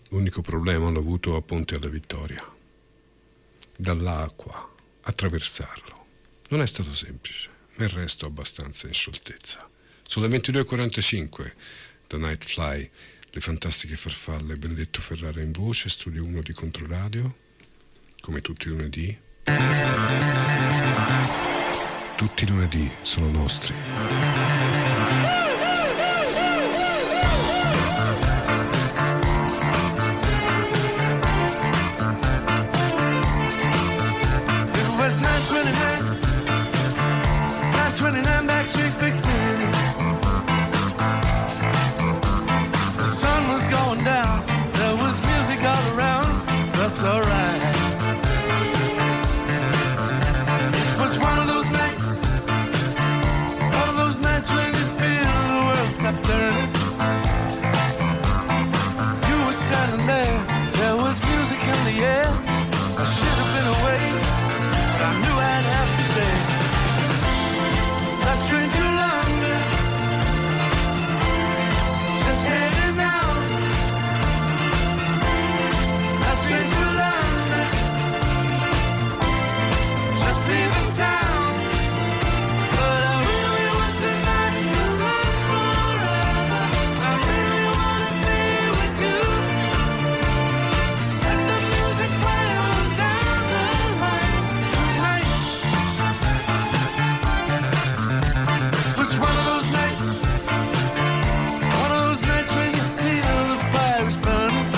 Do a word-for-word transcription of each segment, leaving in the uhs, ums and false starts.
L'unico problema l'ho avuto a Ponte alla Vittoria. Dall'acqua attraversarlo non è stato semplice, ma il resto abbastanza in scioltezza. Sono le ventidue e quarantacinque, The Night Fly, le fantastiche farfalle, Benedetto Ferrara in voce, Studio uno di Controradio, come tutti i lunedì. Tutti i lunedì sono nostri. twenty-nine Backstreet Big City. The sun was going down, there was music all around, felt so right. It was one of those nights, one of those nights when you feel the world stop turning. You were standing there, there was music in the air. I should have been away, but I knew I'd have to stay. Last train to London, just heading out. Last train to London, just leaving town. But I really want tonight to last forever. I really wanna be with you. Let the music play on down the line tonight. It's one of those nights, one of those nights when you feel the fire is burning.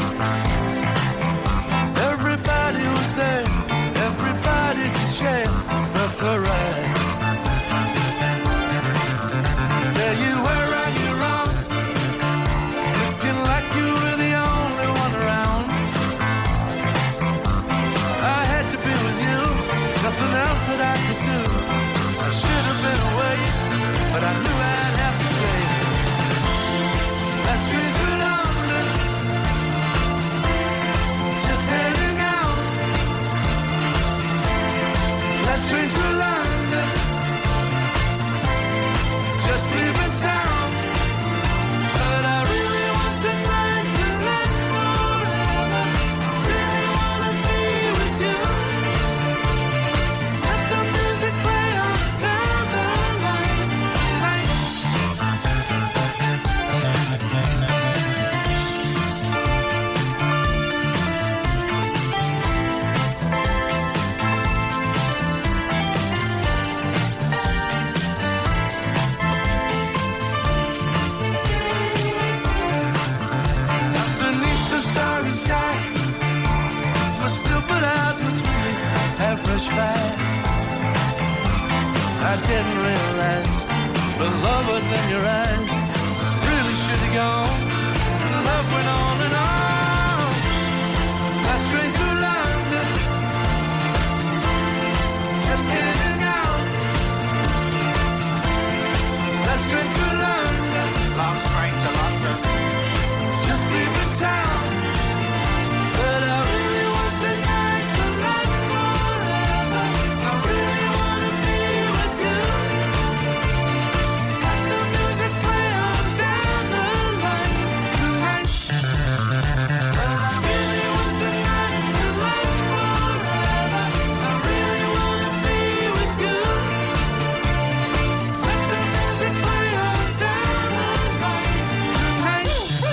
Everybody was there, everybody could share, felt so right. There you were right, you wrong, looking like you were the only one around. I had to be with you, nothing else that I could do. I should have been away, but I knew I'd have to stay. Last train to London, just heading out. Last train to London, just leaving town. But I really want tonight to last forever. Really wanna be with you. Let the music play on down the line tonight. Beneath the starry sky, my stupid eyes must really have rushed by. I didn't realize the love was in your eyes. Really should have gone. Love went on and on. Last train to London, just heading out. Last train to London, last train to London, just leaving town. But I really want tonight to last forever. I really wanna be with you. Let the music play on down the line tonight. But I really want tonight to last forever. I really wanna be with you. Let the music play on down the line tonight.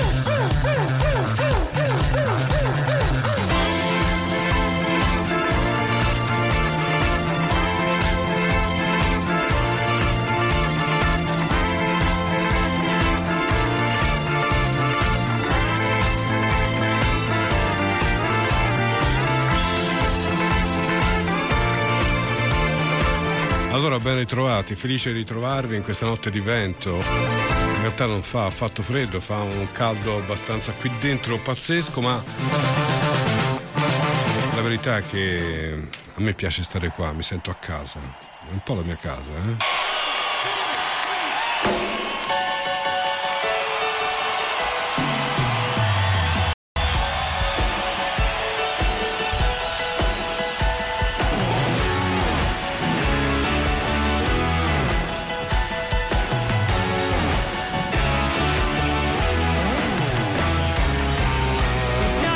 Allora, ben ritrovati, felice di ritrovarvi in questa notte di vento. In realtà non fa affatto freddo, fa un caldo abbastanza qui dentro pazzesco, ma la verità è che a me piace stare qua, mi sento a casa, è un po' la mia casa, eh? The sky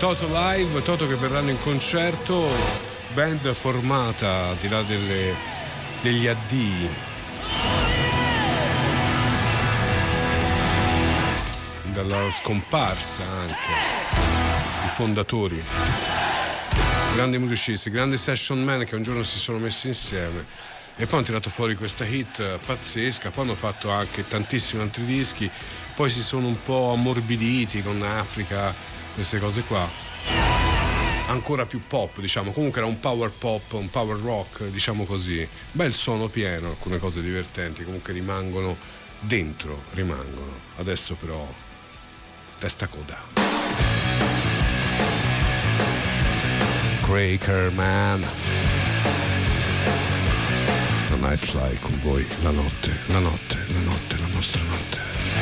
Toto Live, Toto che verranno in concerto, band formata al di là delle, degli addii dalla scomparsa anche i fondatori, grandi musicisti, grandi session man che un giorno si sono messi insieme e poi hanno tirato fuori questa hit pazzesca. Poi hanno fatto anche tantissimi altri dischi, poi si sono un po' ammorbiditi con Africa, queste cose qua, ancora più pop, diciamo. Comunque era un power pop, un power rock, diciamo così. Bel suono pieno, alcune cose divertenti, comunque rimangono dentro, rimangono. Adesso però testa coda. Cracker Man, la Nightfly con voi, la notte, la notte, la notte, la nostra notte.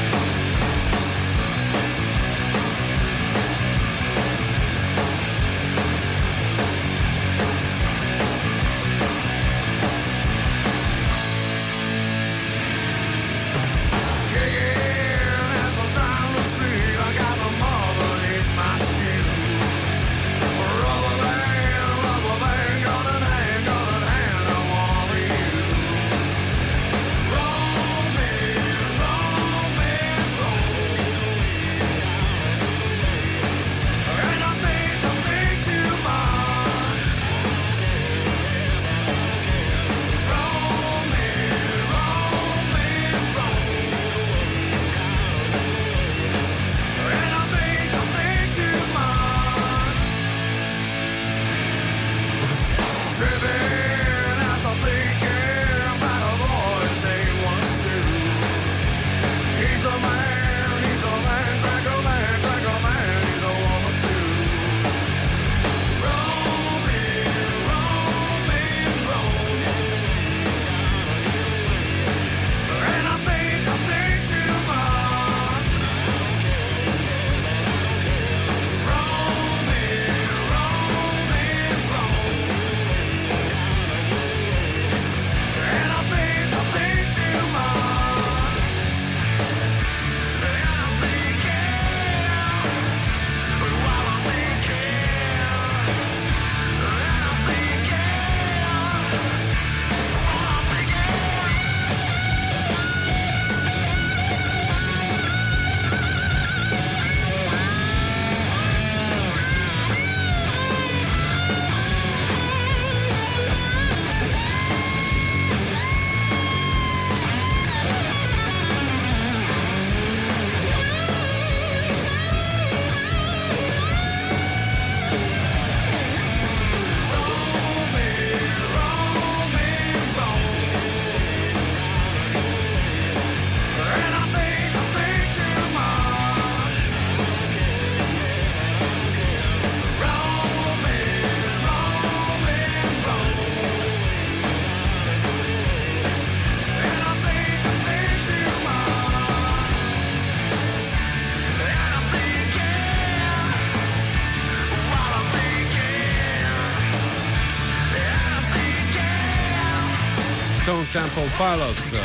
Stone Temple Pilots.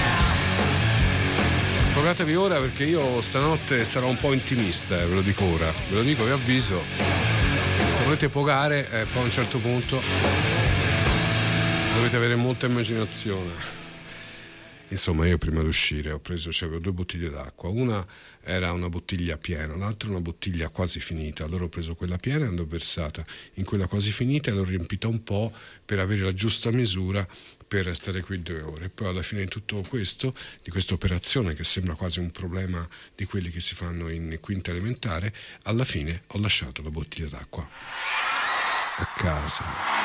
Sfogatevi ora perché io stanotte sarò un po' intimista, eh, ve lo dico ora, ve lo dico, vi avviso. Se volete pogare, eh, poi a un certo punto dovete avere molta immaginazione. Insomma, io prima di uscire ho preso, c'avevo due bottiglie d'acqua, una era una bottiglia piena, l'altra una bottiglia quasi finita. Allora ho preso quella piena e l'ho versata in quella quasi finita e l'ho riempita un po' per avere la giusta misura per stare qui due ore. Poi alla fine di tutto questo, di questa operazione che sembra quasi un problema di quelli che si fanno in quinta elementare, alla fine ho lasciato la bottiglia d'acqua a casa.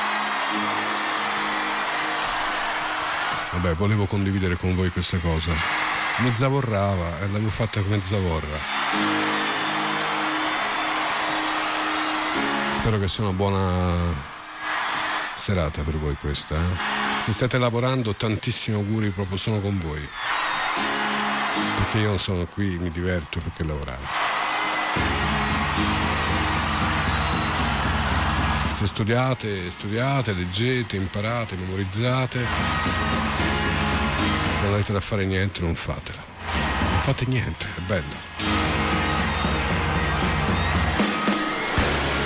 Vabbè, volevo condividere con voi questa cosa. Mi zavorrava e l'avevo fatta come zavorra. Spero che sia una buona serata per voi questa, eh? Se state lavorando, tantissimi auguri, proprio sono con voi. Perché io non sono qui, mi diverto più che lavorare. Se studiate, studiate, leggete, imparate, memorizzate. Se non avete da fare niente, non fatela. Non fate niente, è bello.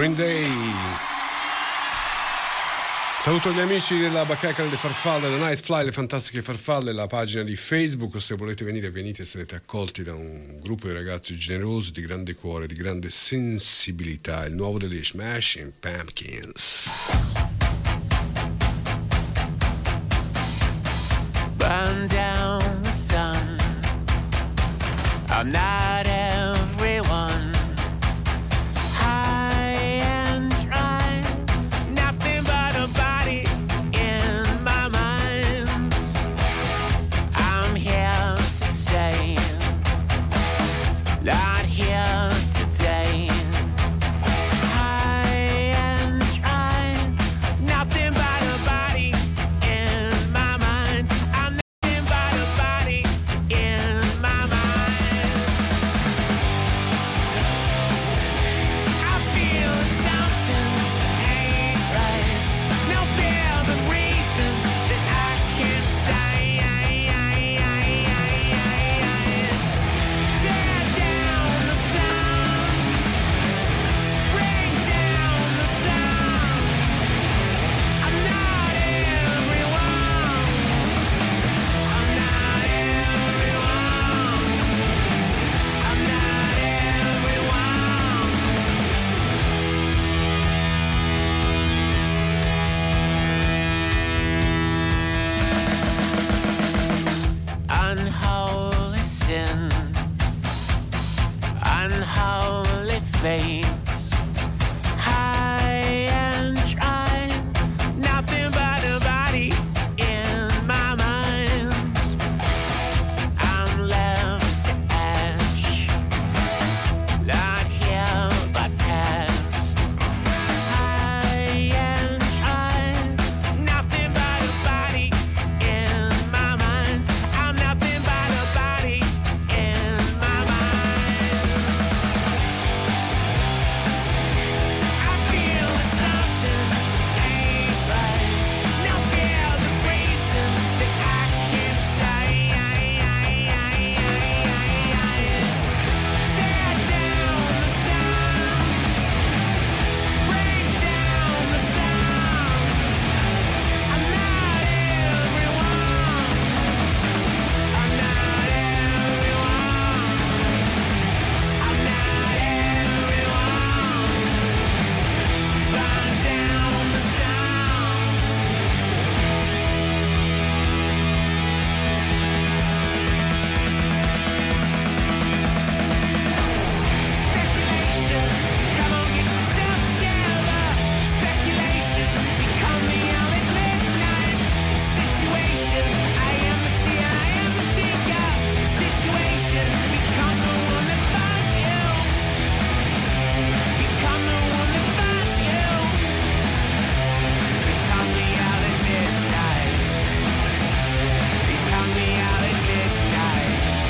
Green Day. Saluto gli amici della Bacheca delle Farfalle, la Nightfly, le fantastiche farfalle, la pagina di Facebook. Se volete venire, venite, sarete accolti da un gruppo di ragazzi generosi, di grande cuore, di grande sensibilità. Il nuovo degli Smashing Pumpkins. Burn down the sun. I'm not everyone. High and dry, nothing but a body in my mind. I'm here to stay, not here today. High and dry, nothing but a body in my mind. I'm nothing but a body in my mind. I feel something ain't right. No fear the reason that I can't say. Tear down the sound, bring down the sound. I'm not everyone. I'm not everyone. I'm not everyone. Unholy sin, unholy fates, high and dry, nothing but a body in my mind. I'm left to ash, not here but past. High and dry, nothing but a body in my mind. I'm nothing but a body in my mind. I feel something ain't right. No fear the reason that I can't say. Tear down the sound, bring down the sound. I'm not everyone. I'm not everyone. I'm not everyone. Burn down the sound. Speculation, come on, get yourself together. Speculation, become the owl at midnight. Situation, I am the seer, I am the seeker. Situation, become the one that finds you. Become the one that finds you. Become the owl at midnight. Become the owl at midnight.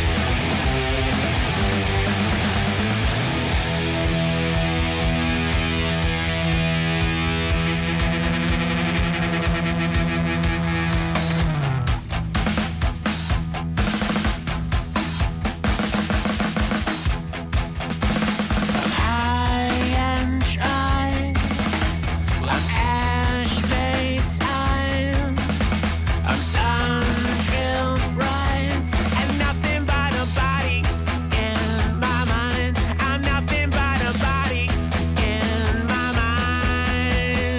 High and dry, I'm ash fades time. I'm sun-filled bright, and nothing but a body in my mind. I'm nothing but a body in my mind.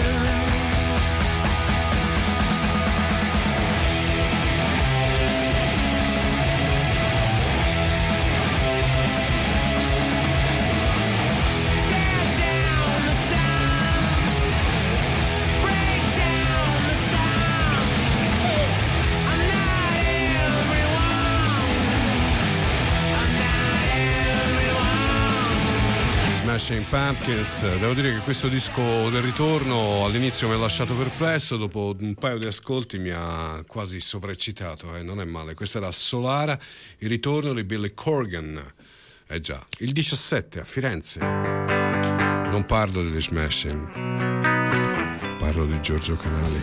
Tear down the sound, break down the sound. I'm not everyone. I'm not everyone. Smashing Pumpkins. Devo dire che questo disco del ritorno all'inizio mi ha lasciato perplesso, dopo un paio di ascolti mi ha quasi sovraccitato, eh? Non è male. Questa era Solara, il ritorno di Billy Corgan. Eh già, il diciassette a Firenze. Non parlo degli Smashing, parlo di Giorgio Canali.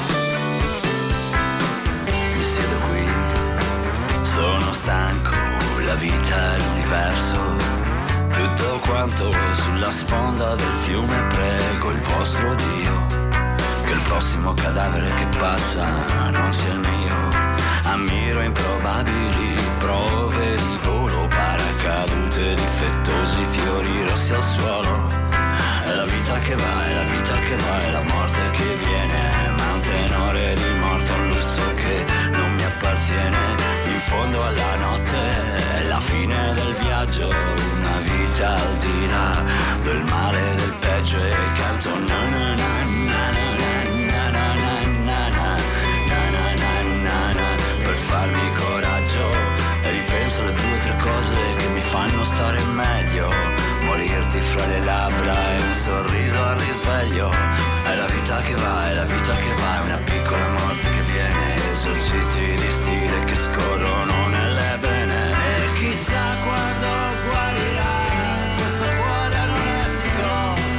Mi siedo qui, sono stanco, la vita, l'universo, tutto quanto sulla sponda del fiume prego il vostro Dio che il prossimo cadavere che passa non sia il mio. Ammiro improbabili prove di volo, paracadute difettosi, fiori rossi al suolo. È la vita che va, è la vita che va, è la morte che viene, ma un tenore di morte, un lusso che non mi appartiene. In fondo alla notte è la fine del viaggio, una vita al di là del male e del peggio, e canto na na na na na na na na na na na na na per farmi coraggio, e ripenso alle due o tre cose che mi fanno stare meglio. Morirti fra le labbra e un sorriso al risveglio. È la vita che va, è la vita che va, è una piccola morte che viene, esercizi di stile che scorrono nelle vene. E chissà quando guarirà questo cuore anoressico,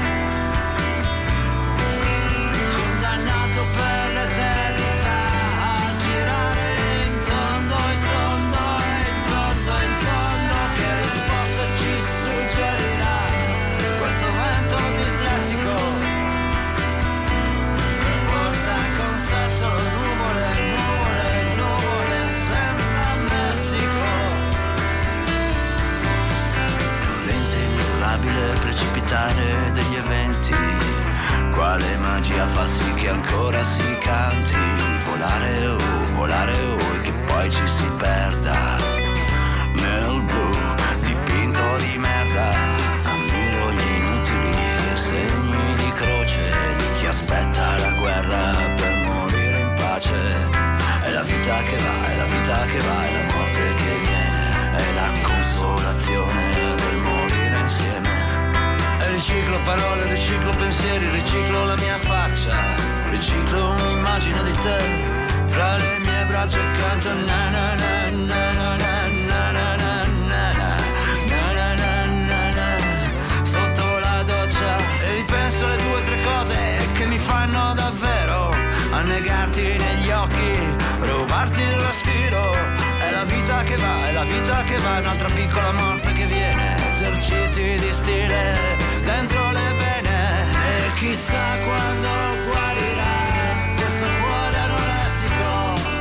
condannato per l'eternità a girare in tondo, in tondo, in tondo, in tondo. Che risposta ci suggerirà questo vento dislessico che porta con sé solo nuvole, nuvole, nuvole senza Messico. Violente, inesorabile precipitare degli eventi, quale magia fa sì che ancora si canti? Volare o oh, volare o oh, e che poi ci si perda nel blu dipinto di merda. Ammiro gli inutili segni di croce di chi aspetta la guerra per morire in pace. È la vita che va, è la vita che va, è la morte che viene, è la consolazione del morire insieme. E riciclo parole, riciclo pensieri, riciclo la mia faccia, riciclo un'immagine di te fra le mie braccia e canto na na na na na na na na na na na na na na sotto la doccia. E ripenso alle due o tre cose che mi fanno davvero annegarti negli occhi, rubarti il respiro. È la vita che va, è la vita che va, è un'altra piccola morte che viene, esercizi di stile dentro le vene. E chissà quando guarirà questo cuore anoressico,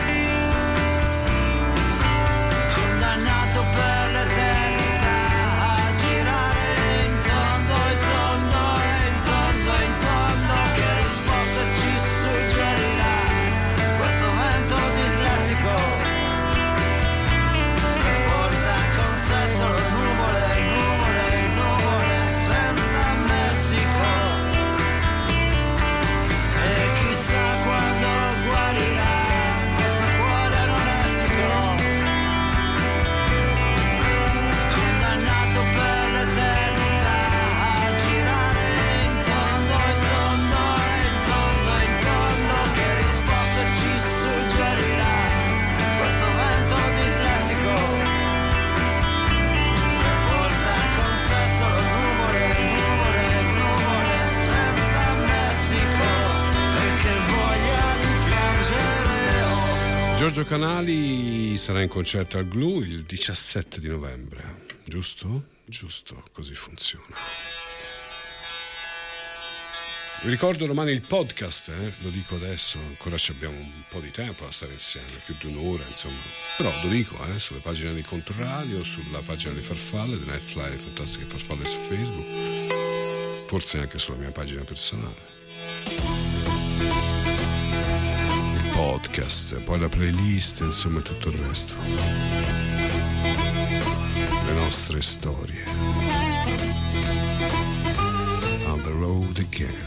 condannato per l'eternità a girare in tondo, in tondo, in tondo, in tondo. Che risposta ci suggerirà questo vento dislessico che porta con sé solo nuvole, nuvole, nuvole senza Messico. E chissà quando guarirà questo cuore anoressico, condannato per l'eternità a girare in tondo, in tondo, in tondo, in tondo. Che risposta ci suggerirà questo vento dislessico che porta con sé solo nuvole, nuvole, nuvole senza Messico. E che voglia di piangere ho. Giorgio Canali sarà in concerto al Glue il diciassette di novembre, giusto? Giusto, così funziona. Vi ricordo domani il podcast, eh? Lo dico adesso, ancora ci abbiamo un po' di tempo da stare insieme, più di un'ora, insomma. Però lo dico, eh? Sulle pagine di Controradio, sulla pagina di Farfalle, di Nightfly, fantastiche farfalle su Facebook, forse anche sulla mia pagina personale. Il podcast, poi la playlist, insomma tutto il resto. Le nostre storie. On the road again.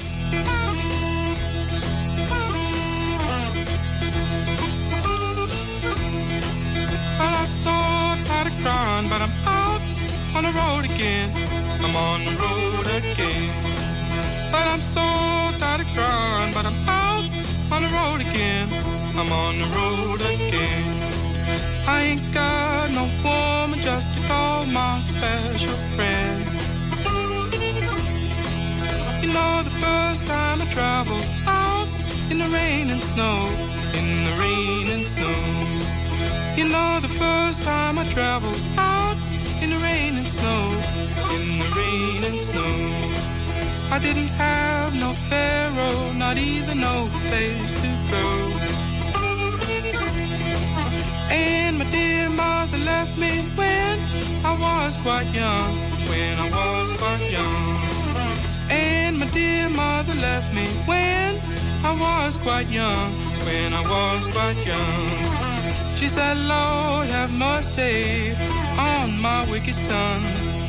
Well, I saw how to grind, but I'm out on the road again. I'm on the road again. Well, I'm so tired of crying, but I'm out on the road again. I'm on the road again. I ain't got no woman just to call my special friend. You know, the first time I traveled out in the rain and snow, in the rain and snow. You know, the first time I traveled out in the rain rain and snow, in the rain and snow. I didn't have no pharaoh, not even no place to go. And my dear mother left me when I was quite young, when I was quite young. And my dear mother left me when I was quite young, when I was quite young. She said, Lord, have mercy on my wicked son.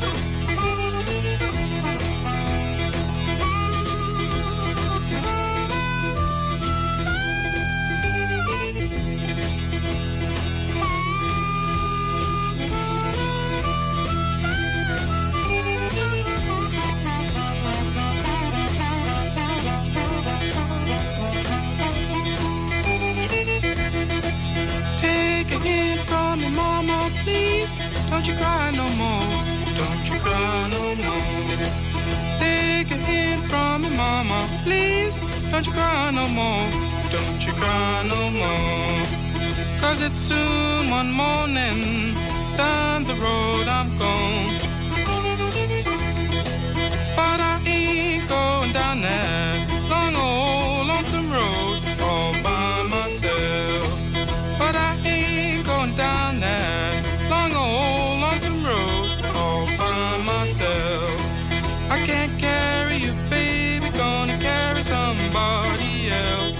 Don't you cry no more, don't you cry no more. Take a hint from me, mama, please. Don't you cry no more, don't you cry no more. Cause it's soon one morning, down the road I'm gone. But I ain't going down that long old lonesome road all by myself. But I ain't going down that long old lonesome road all by myself. I can't carry you, baby, gonna carry somebody else.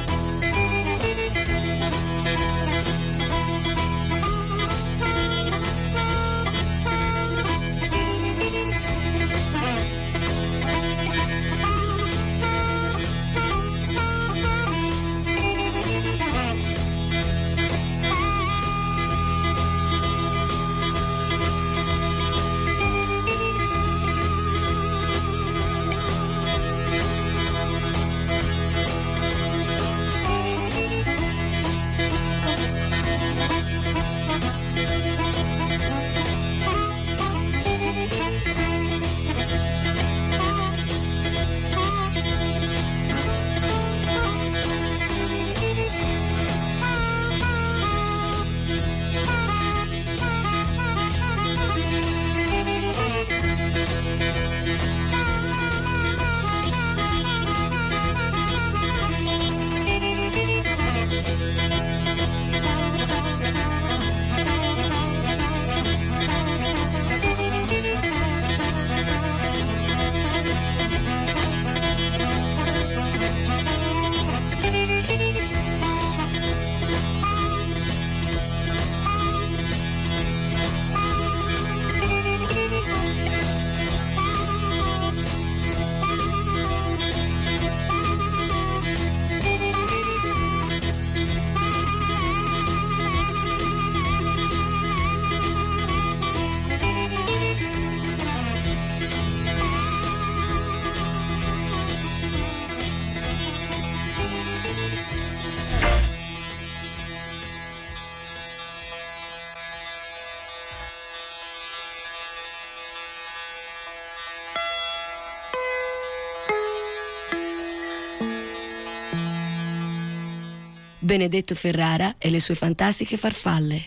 Benedetto Ferrara e le sue fantastiche farfalle.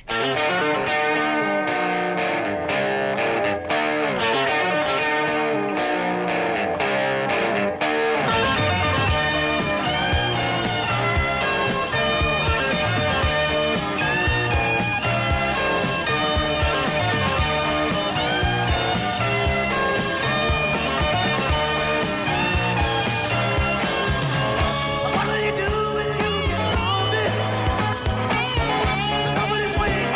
What will you do when you get on me? Nobody's waiting.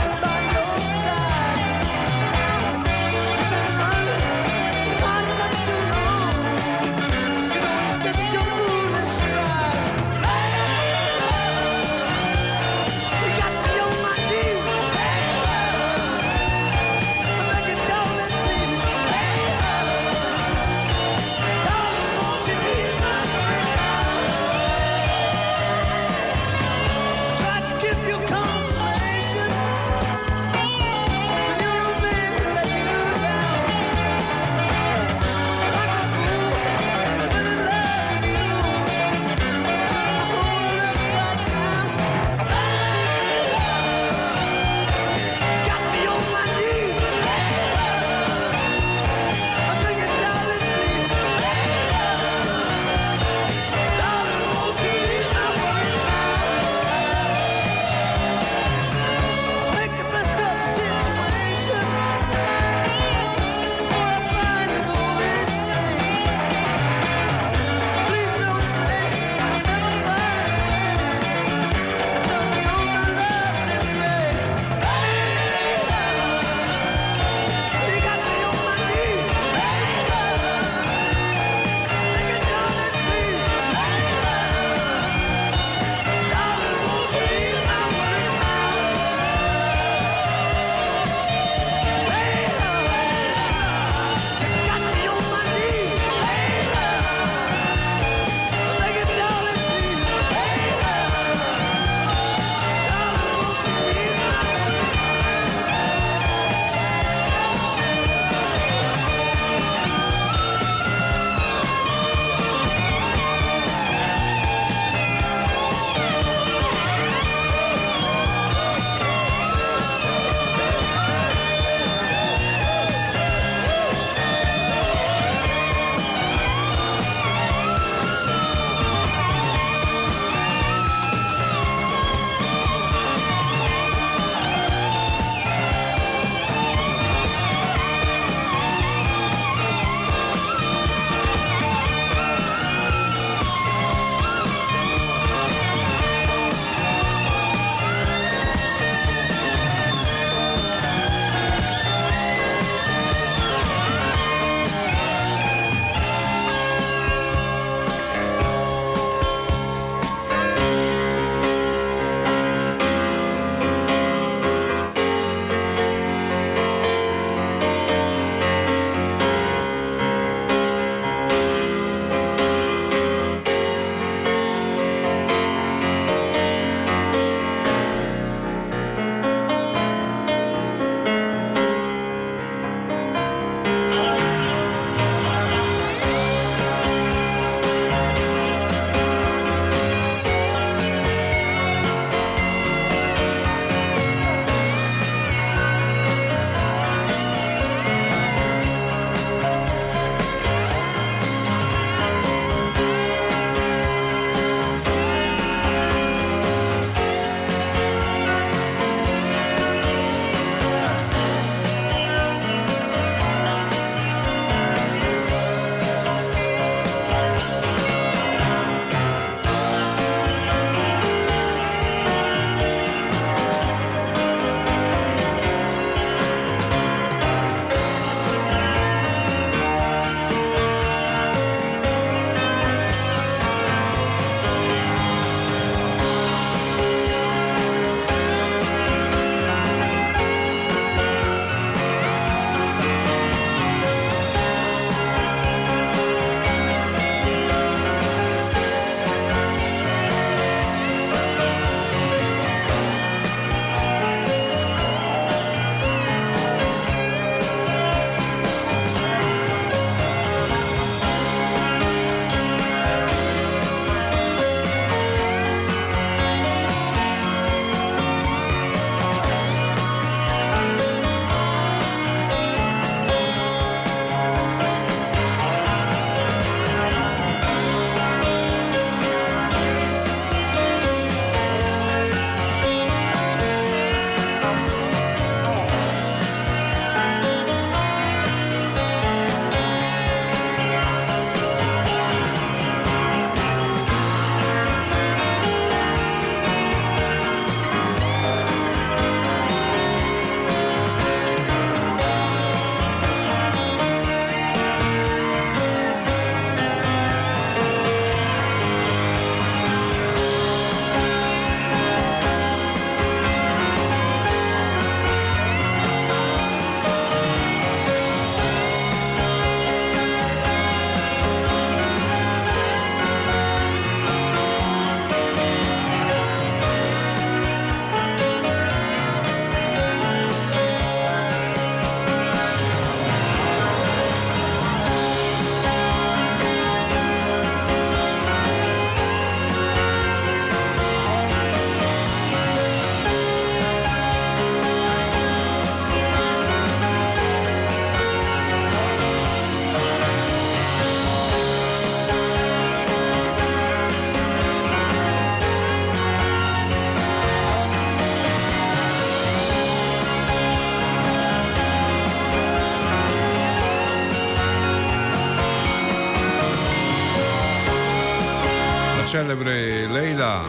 celebre Leila.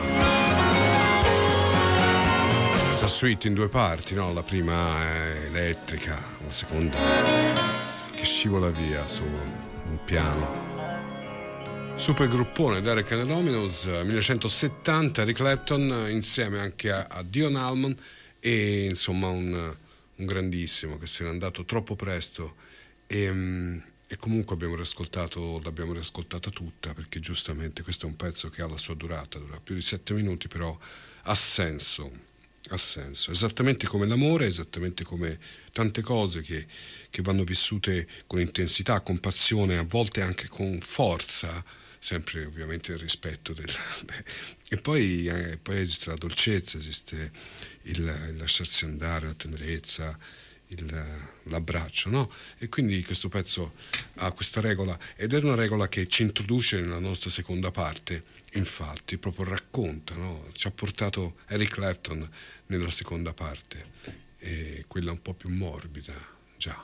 Questa suite in due parti, no? La prima è elettrica, la seconda che scivola via su un piano. Super gruppone Derek and the Dominos, millenovecentosettanta, Eric Clapton insieme anche a, a Dion Allman e insomma un, un grandissimo che se n'è andato troppo presto e, e comunque abbiamo riascoltato, l'abbiamo riascoltata tutta perché giustamente questo è un pezzo che ha la sua durata, dura più di sette minuti, però ha senso, ha senso, esattamente come l'amore, esattamente come tante cose che, che vanno vissute con intensità, con passione, a volte anche con forza, sempre ovviamente nel rispetto del... e poi, eh, poi esiste la dolcezza, esiste il, il lasciarsi andare, la tenerezza, il, l'abbraccio, no? E quindi questo pezzo ha questa regola ed è una regola che ci introduce nella nostra seconda parte, infatti proprio racconta, no? Ci ha portato Eric Clapton nella seconda parte, e quella un po' più morbida, già.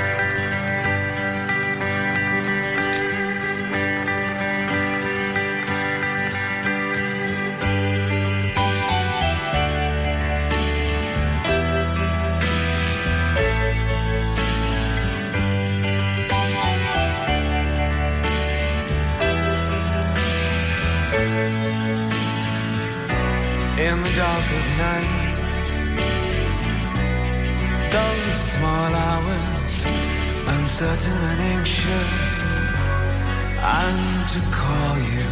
In the dark of night, those small hours, uncertain and anxious, I need to call you.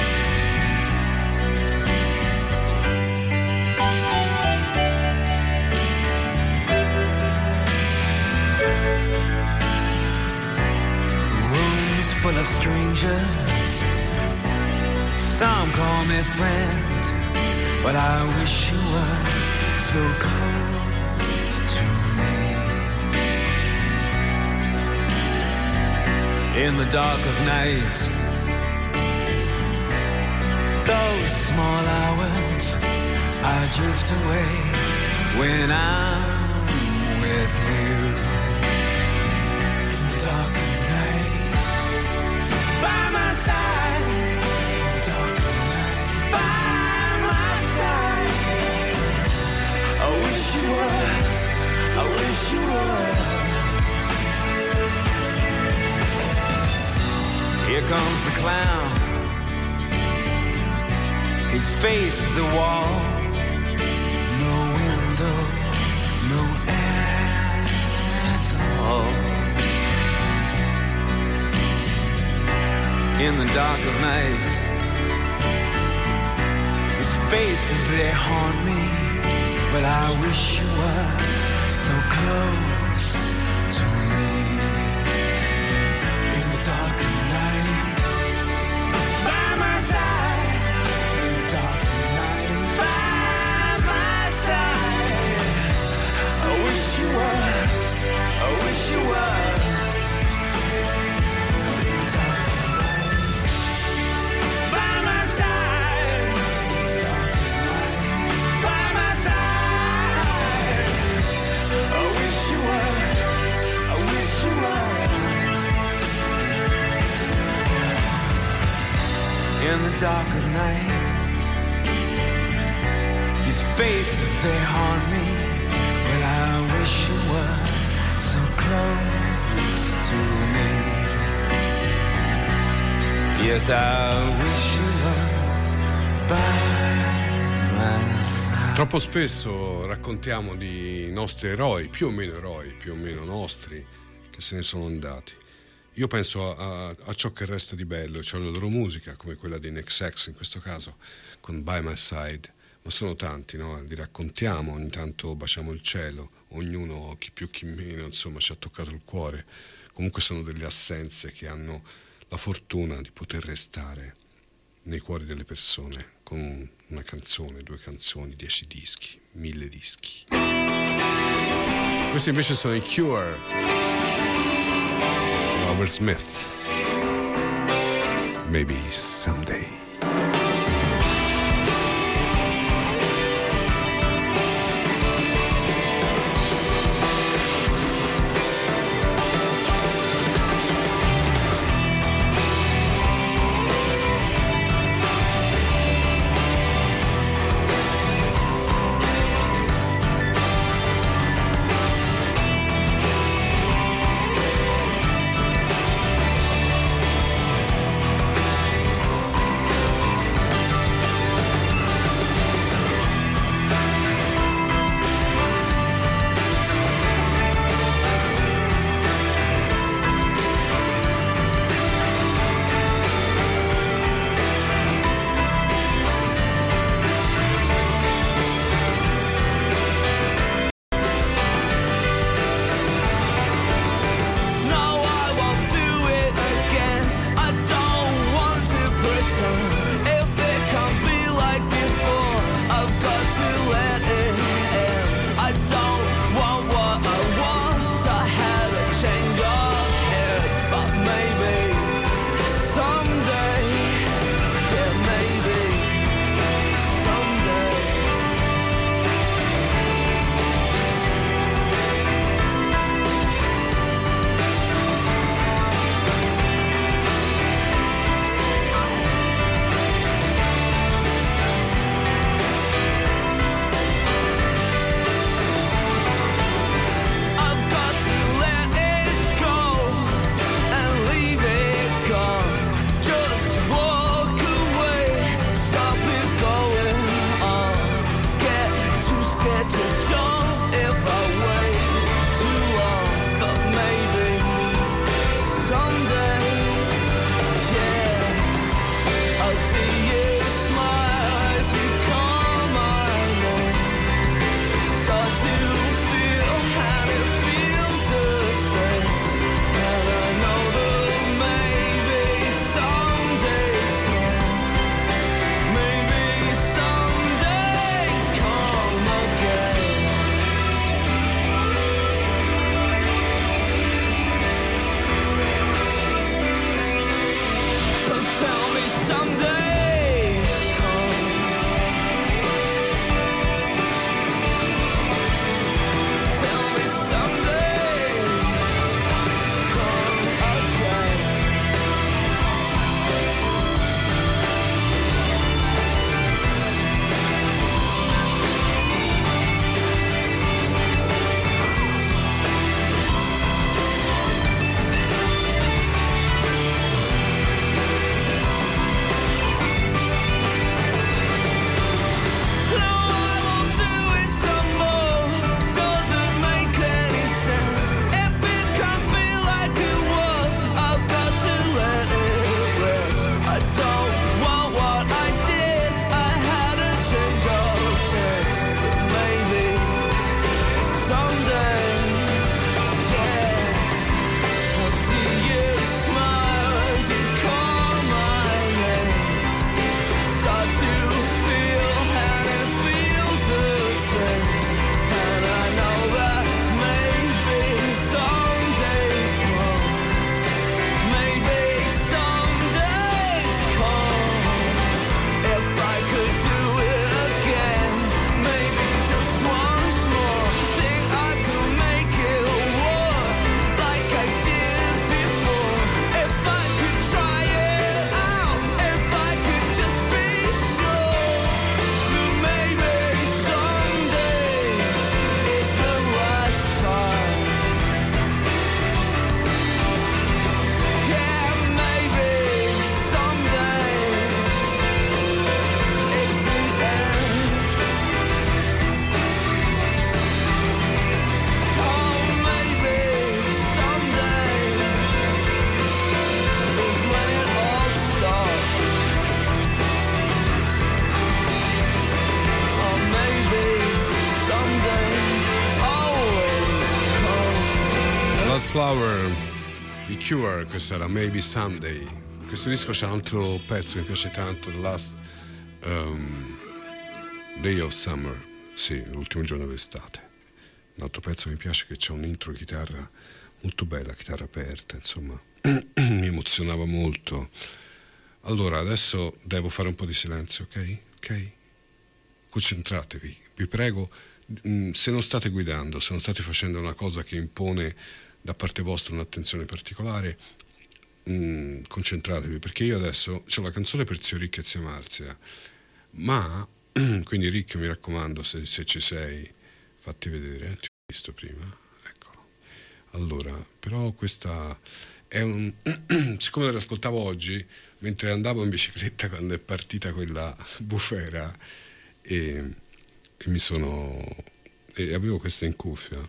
Rooms full of strangers, some call me friend, but I wish you were so close to me. In the dark of night, those small hours, I drift away when I'm with you. In the dark of night, by my side. In the dark of night, by my side. I wish you were, I wish you were. Here comes the clown, his face is a wall, no window, no air at all. In the dark of night, his faces they haunt me, but I wish you were so close to me. In the dark of night, by my side. In the dark of night, by my side. I wish you were, I wish you were. In the dark of night, by my side. In the dark of night, by my side. I wish you were, I wish you were. In the dark of night, his faces they haunt me, but I wish you were so close to me. Yes, I wish you were by my side. Troppo spesso raccontiamo di nostri eroi, più o meno eroi, più o meno nostri, che se ne sono andati. Io penso a, a ciò che resta di bello, cioè la loro musica, come quella dei Next in questo caso, con By My Side. Ma sono tanti, no? Li raccontiamo, ogni tanto baciamo il cielo, ognuno, chi più chi meno, insomma, ci ha toccato il cuore. Comunque sono delle assenze che hanno la fortuna di poter restare nei cuori delle persone, con una canzone, due canzoni, dieci dischi, mille dischi. Questi invece sono i Cure. Robert Smith, Maybe Someday. Flower, The Cure, questa era Maybe Someday. Questo disco c'è un altro pezzo che mi piace tanto, The Last um, Day of Summer, sì, l'ultimo giorno d'estate. Un altro pezzo che mi piace, che c'è un intro chitarra molto bella, chitarra aperta, insomma, mi emozionava molto. Allora, adesso devo fare un po' di silenzio, ok? Ok? Concentratevi, vi prego. Se non state guidando, se non state facendo una cosa che impone da parte vostra un'attenzione particolare, mh, concentratevi, perché io adesso c'ho la canzone per Zio Rick e Zia Marzia, ma quindi Rick, mi raccomando, se, se ci sei, fatti vedere, ti ho visto prima, eccolo. Allora, però questa è un siccome l'ascoltavo oggi mentre andavo in bicicletta quando è partita quella bufera e, e mi sono e avevo questa in cuffia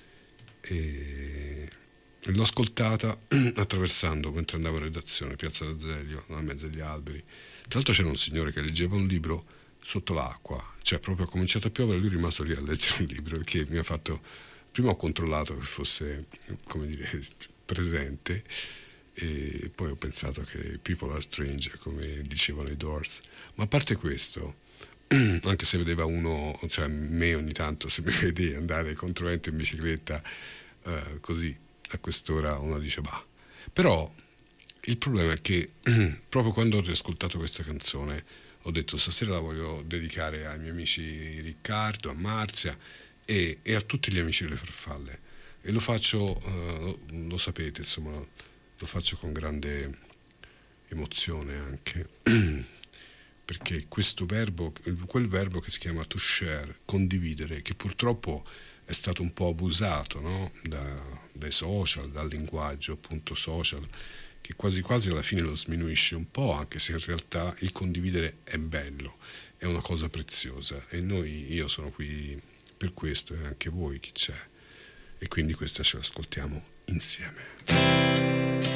e l'ho ascoltata attraversando mentre andavo in redazione, Piazza d'Azeglio, in mezzo agli alberi. Tra l'altro c'era un signore che leggeva un libro sotto l'acqua, cioè proprio ha cominciato a piovere, lui è rimasto lì a leggere un libro, che mi ha fatto, prima ho controllato che fosse, come dire, presente, e poi ho pensato che people are strange, come dicevano i Doors. Ma a parte questo, anche se vedeva uno, cioè me ogni tanto, se mi vede andare controverso in bicicletta eh, così a quest'ora, uno dice bah. Però il problema è che proprio quando ho riascoltato questa canzone ho detto stasera la voglio dedicare ai miei amici Riccardo, a Marzia e, e a tutti gli amici delle farfalle, e lo faccio, eh, lo sapete, insomma, lo faccio con grande emozione anche perché questo verbo, quel verbo che si chiama to share, condividere, che purtroppo è stato un po' abusato, no? da, dai social, dal linguaggio appunto social, che quasi quasi alla fine lo sminuisce un po', anche se in realtà il condividere è bello, è una cosa preziosa, e noi, io sono qui per questo, e anche voi, chi c'è, e quindi questa ce l'ascoltiamo insieme.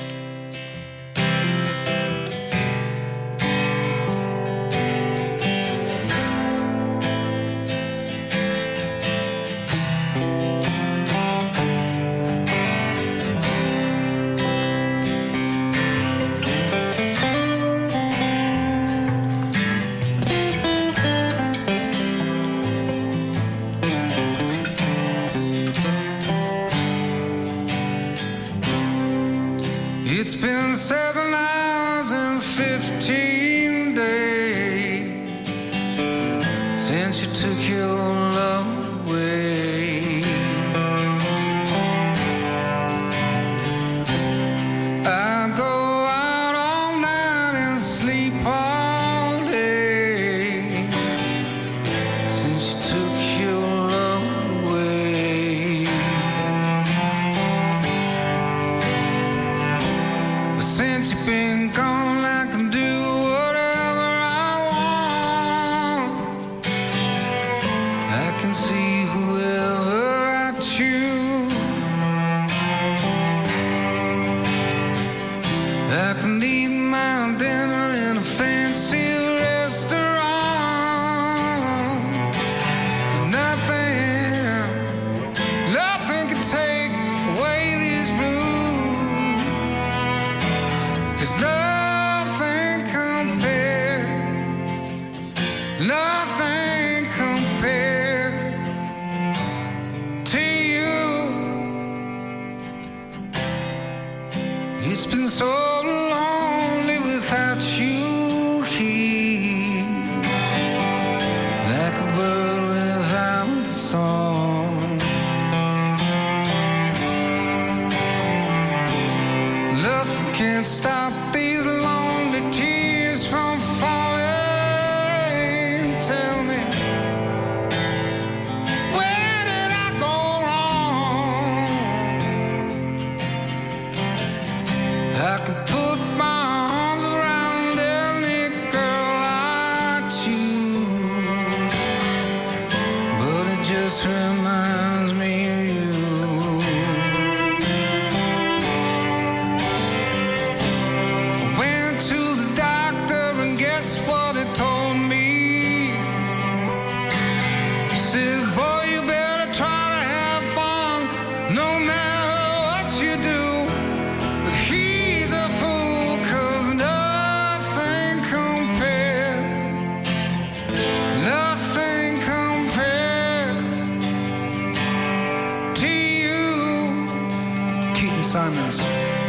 It's been seven hours and fifteen days since you took your love away. I go out all night and sleep all day since you took your love away. Since you've been gone, I can do whatever I want. I can see whoever I choose. I can eat my dinner in a fancy restaurant. Nothing, nothing can take away these blues. 'Cause nothing compared, nothing compared to you. It's been so lonely without you here, like a bird without a song. Nothing can stop these lonely tears from falling. Tell me, where did I go wrong? I can assignments.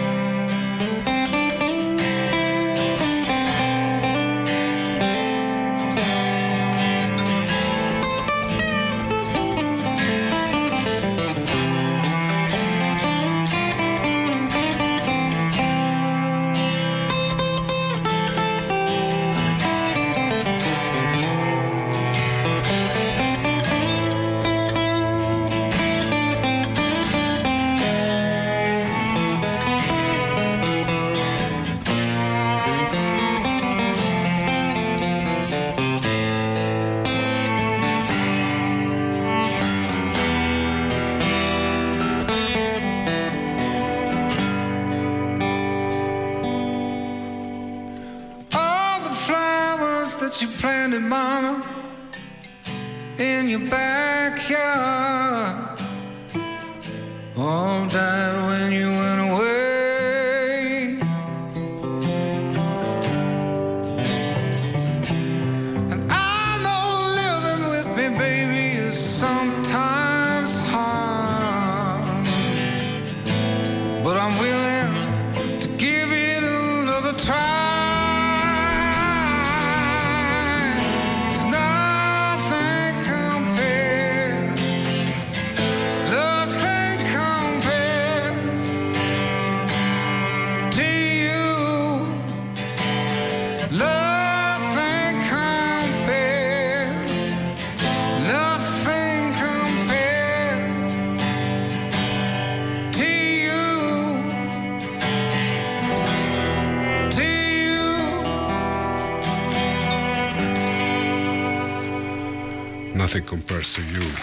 You planted, mama, in your backyard, all died when you went away. And I know living with me, baby, is sometimes hard, but I'm willing to give it another try. Nothing Compares to You.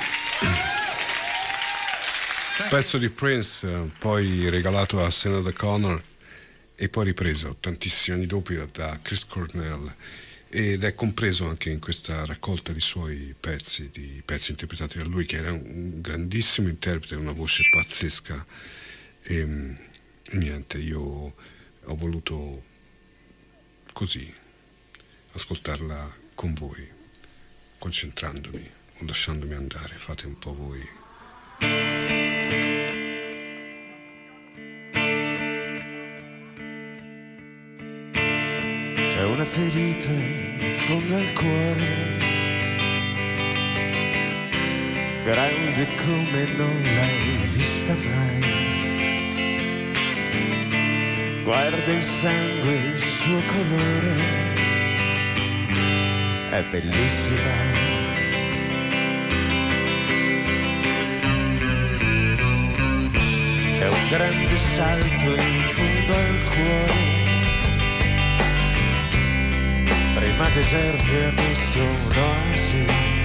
Pezzo di Prince, poi regalato a Sinéad O'Connor e poi ripreso tantissimi anni dopo da Chris Cornell, ed è compreso anche in questa raccolta di suoi pezzi, di pezzi interpretati da lui, che era un grandissimo interprete, una voce pazzesca. E, e niente, io ho voluto così ascoltarla con voi, concentrandomi o lasciandomi andare. Fate un po' voi. C'è una ferita in fondo al cuore, grande come non l'hai vista mai. Guarda il sangue, il suo colore, è bellissima. C'è un grande salto in fondo al cuore, prima deserto e adesso un'oasi.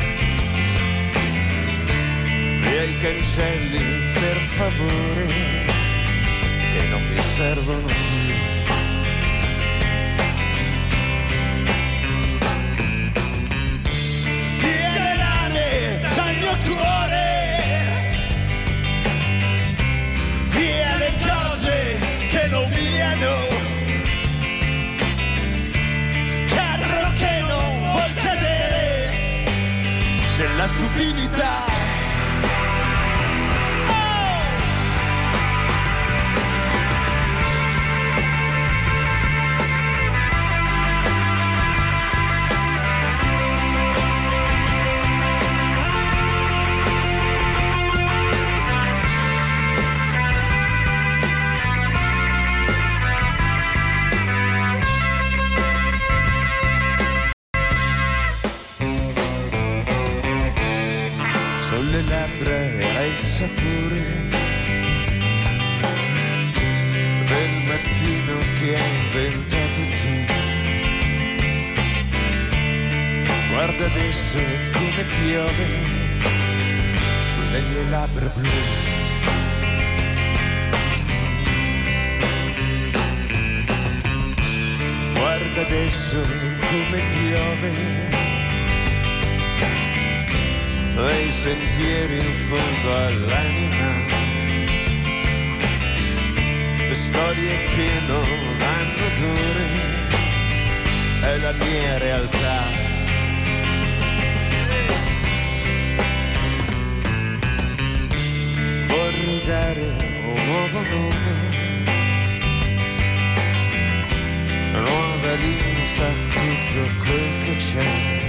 Via i cancelli, per favore, che non mi servono più. Via le lame dal mio cuore, via le cose che lo umiliano, carro che non vuol cadere nella stupidità. Sulle labbra era il sapore del mattino che hai inventato tu. Guarda adesso come piove sulle mie labbra blu. Guarda adesso come piove nei sentieri in fondo all'anima, storie che non hanno odore, è la mia realtà. Vorrei dare un nuovo nuovo nome, nuova linfa, tutto quel che c'è,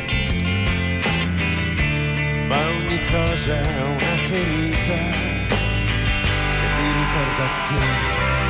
ma ogni cosa è una ferita che mi ricorda te.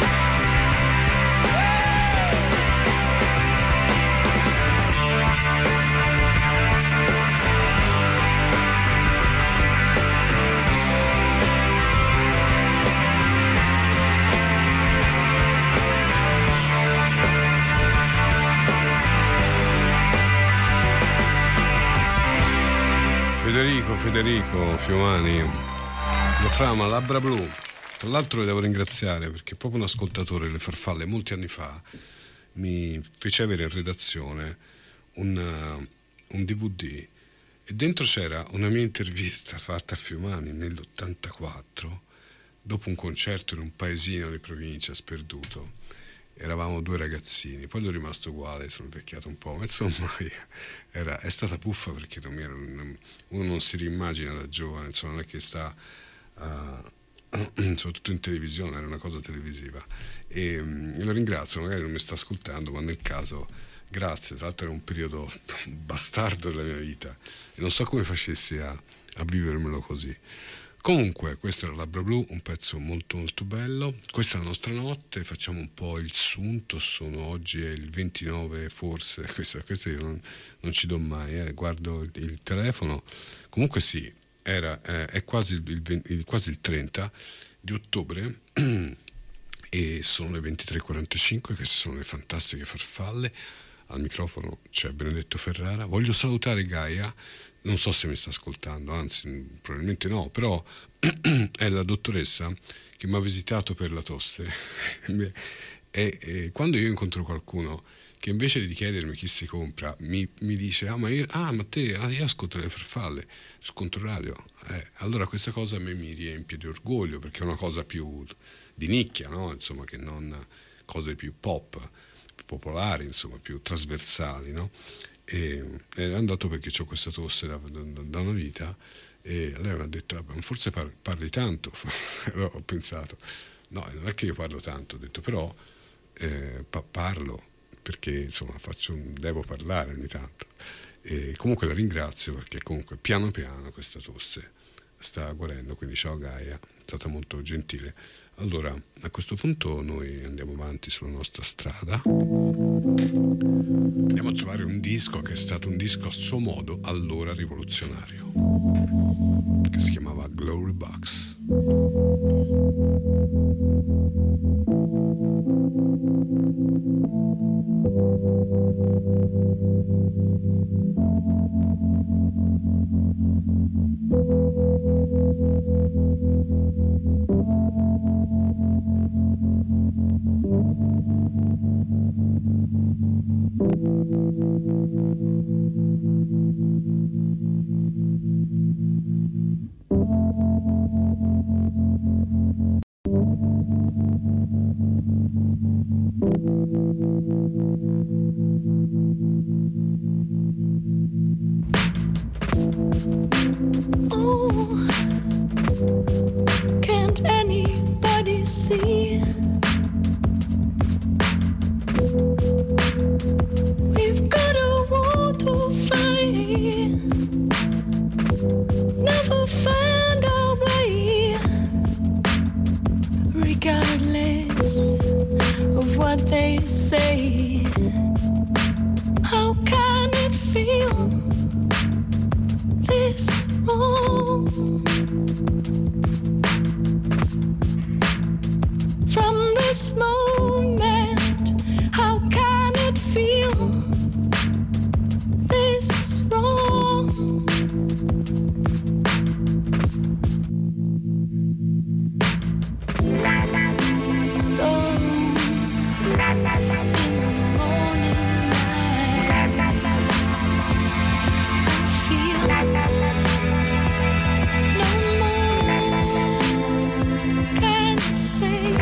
Federico, Federico Fiumani, lo Frama, Labbra Blu. Tra l'altro le devo ringraziare perché proprio un ascoltatore delle Farfalle molti anni fa mi fece avere in redazione un, uh, un D V D e dentro c'era una mia intervista fatta a Fiumani nell'ottantaquattro dopo un concerto in un paesino di provincia sperduto. Eravamo due ragazzini, poi l'ho rimasto uguale, sono invecchiato un po', ma insomma era, è stata puffa perché non mi era, uno non si rimmagina da giovane, insomma non è che sta uh, soprattutto in televisione, era una cosa televisiva e, um, e lo ringrazio, magari non mi sta ascoltando, ma nel caso grazie, tra l'altro era un periodo bastardo della mia vita e non so come facessi a, a vivermelo così. Comunque, questo era Labbra Blu, un pezzo molto molto bello. Questa è la nostra notte, facciamo un po' il sunto, sono, oggi è il ventinove forse, questa, questa io non, non ci do mai, eh. Guardo il, il telefono, comunque sì, era, eh, è quasi il, il, quasi il trenta di ottobre e sono le ventitré e quarantacinque, queste sono le fantastiche Farfalle, al microfono c'è Benedetto Ferrara, voglio salutare Gaia. Non so se mi sta ascoltando, anzi probabilmente no, però è la dottoressa che mi ha visitato per la tosse e, e quando io incontro qualcuno che invece di chiedermi chi si compra mi, mi dice ah ma, io, ah, ma te ah, io ascolto le Farfalle su Controradio, eh, allora questa cosa a me mi riempie di orgoglio perché è una cosa più di nicchia, no? Insomma, che non cose più pop, più popolari, insomma più trasversali, no? E è andato perché ho questa tosse da, da, da una vita e lei mi ha detto ah, forse par- parli tanto. Allora ho pensato no, non è che io parlo tanto, ho detto però eh, pa- parlo perché insomma faccio un, devo parlare ogni tanto e comunque la ringrazio perché comunque piano piano questa tosse sta guarendo, quindi ciao Gaia, è stata molto gentile. Allora a questo punto noi andiamo avanti sulla nostra strada, andiamo a trovare un disco che è stato un disco a suo modo allora rivoluzionario, che si chiamava Glory Box. Oh, can't anybody see? We've got a war to fight. Never find our way, regardless of what they say. How can it feel this wrong? From this moment, how can it feel this wrong? Storm in the morning light, I feel no more can say.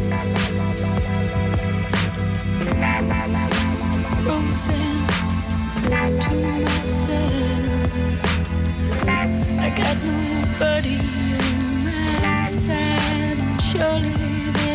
Frozen to myself, I got nobody on my side, and surely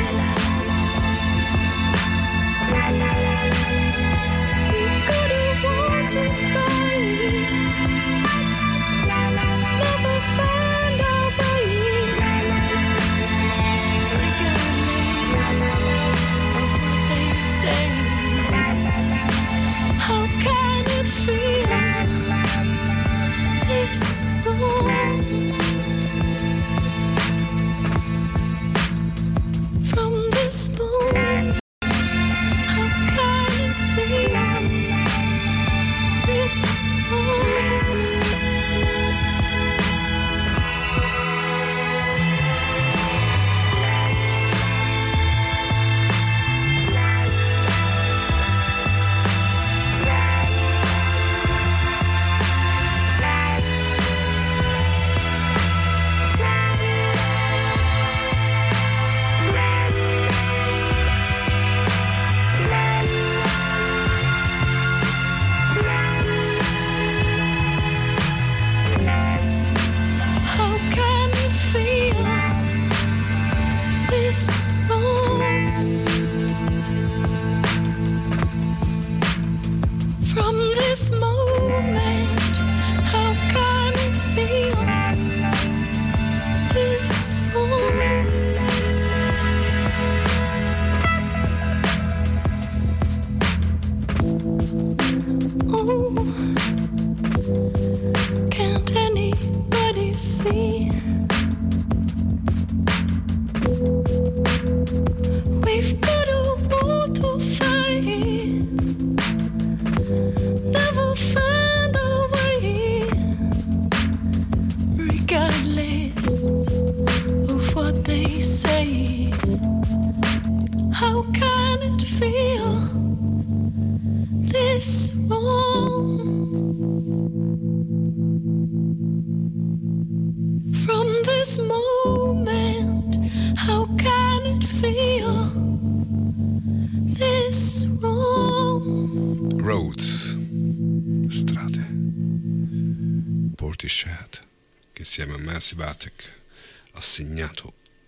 che insieme a Massive Attack ha segnato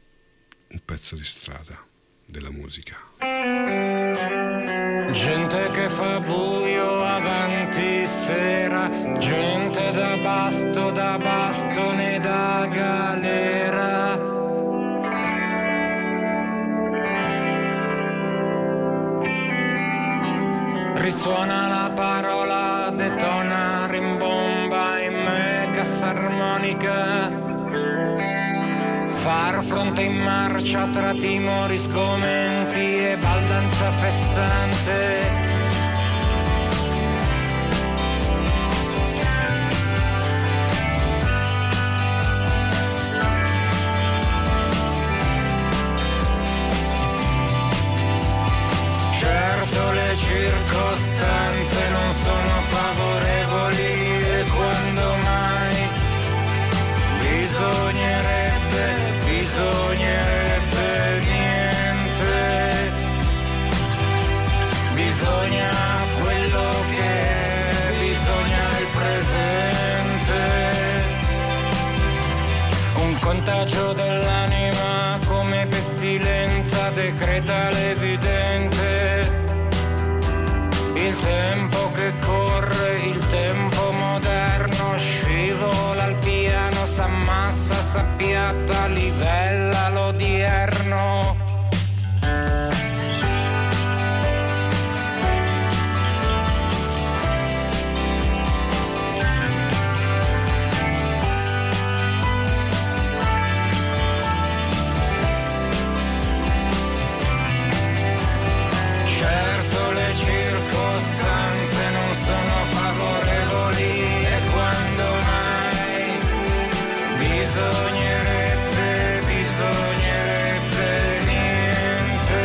un pezzo di strada della musica. Gente che fa buio avanti sera, gente da basto, da bastone, da galera. Risuona la parola, detona, rimbomba in me, cassa armonica. Far fronte in marcia tra timori, sgomenti e baldanza festante. Certo le circostanze non sono favorevoli e quando mai bisognerebbe, bisognerebbe niente, bisogna quello che è, bisogna il presente, un contagio dell'anima come pestilenza decreta l'evidente. Il tempo che corre, il tempo moderno, scivola al piano, s'ammassa, s'appiatta, livella l'odierno. Certo le circostanze non sono favorevoli e quando mai bisognerebbe, bisognerebbe niente,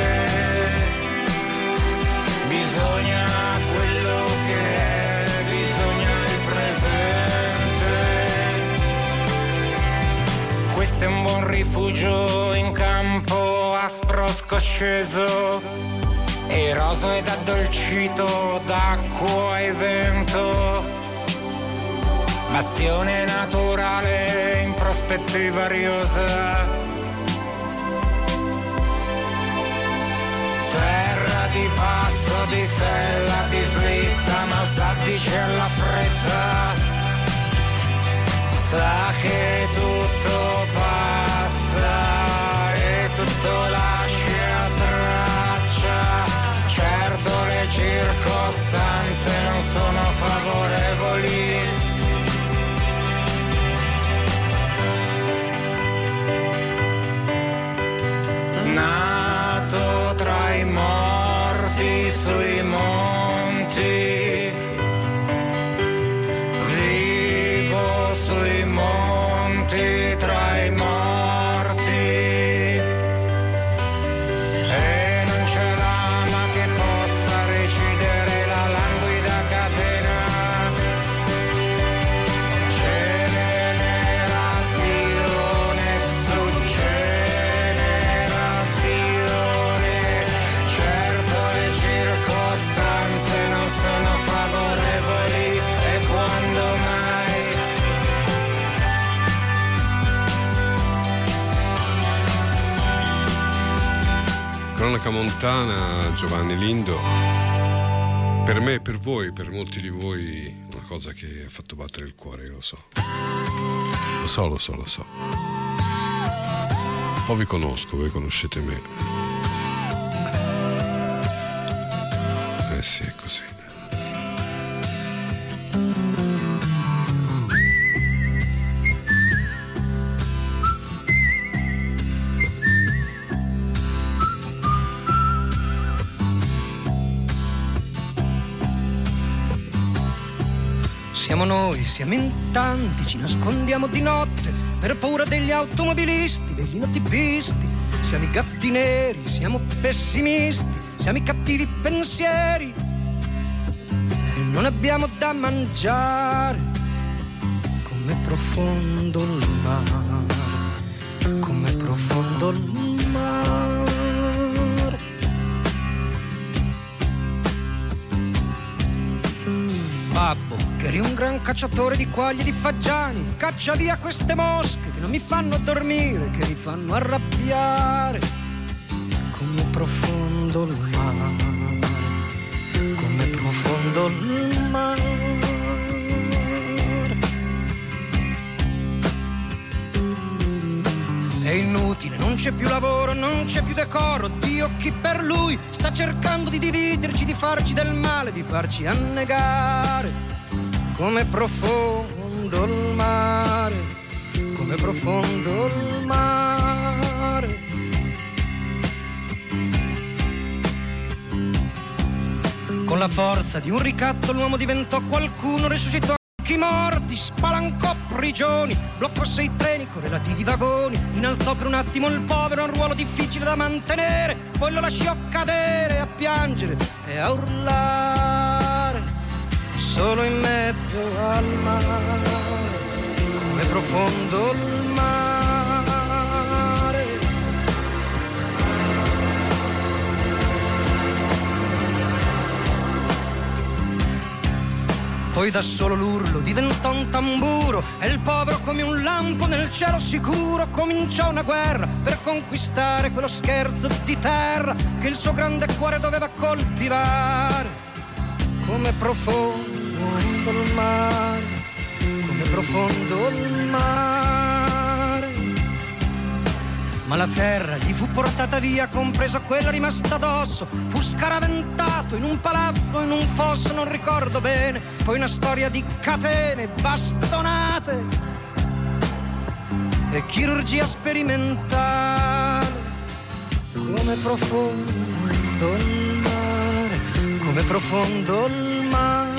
bisogna quello che è, bisogna il presente. Questo è un buon rifugio in campo aspro scosceso, eroso ed addolcito d'acqua e vento, bastione naturale in prospettiva riosa. di passo, di sella, di slitta, ma sa dice alla fretta, sa che tutto passa e tutto lascia traccia. Certo le circostanze non sono favorevoli. Nato tra i morti sui monti, vivo sui monti tra i morti, e non c'è lama che possa recidere la languida catena. Generazione su generazione, certo le circostanze non sono favorevoli, e quando mai? Cronaca montana, Giovanni Lindo. Per me, per voi, per molti di voi, una cosa che ha fatto battere il cuore, lo so. Lo so, lo so, lo so. Un po' vi conosco, voi conoscete me. Eh sì, è così. Siamo noi, siamo in tanti, ci nascondiamo di notte per paura degli automobilisti, degli notipisti. Siamo i gatti neri, siamo pessimisti, siamo i cattivi pensieri e non abbiamo da mangiare. Com'è profondo il mare, com'è profondo il mare. Babbo, che eri un gran cacciatore di quaglie e di fagiani, caccia via queste mosche che non mi fanno dormire, che mi fanno arrabbiare. Com'è profondo il mare, com'è profondo il mare. È inutile, non c'è più lavoro, non c'è più decoro. Dio, chi per lui sta cercando di dividerci, di farci del male, di farci annegare. Com'è profondo il mare, com'è profondo il mare. Con la forza di un ricatto l'uomo diventò qualcuno, resuscitò i morti, spalancò prigioni, bloccò sei treni con relativi vagoni, innalzò per un attimo il povero a un ruolo difficile da mantenere, poi lo lasciò cadere a piangere e a urlare, solo in mezzo al mare. Com'è profondo il mare. Poi da solo l'urlo diventò un tamburo e il povero come un lampo nel cielo sicuro cominciò una guerra per conquistare quello scherzo di terra che il suo grande cuore doveva coltivare. Com'è profondo il mare, com'è profondo il mare. Ma la terra gli fu portata via, compresa quella rimasta addosso. Fu scaraventato in un palazzo, in un fosso, non ricordo bene. Poi una storia di catene, bastonate e chirurgia sperimentale. Come profondo il mare, come profondo il mare.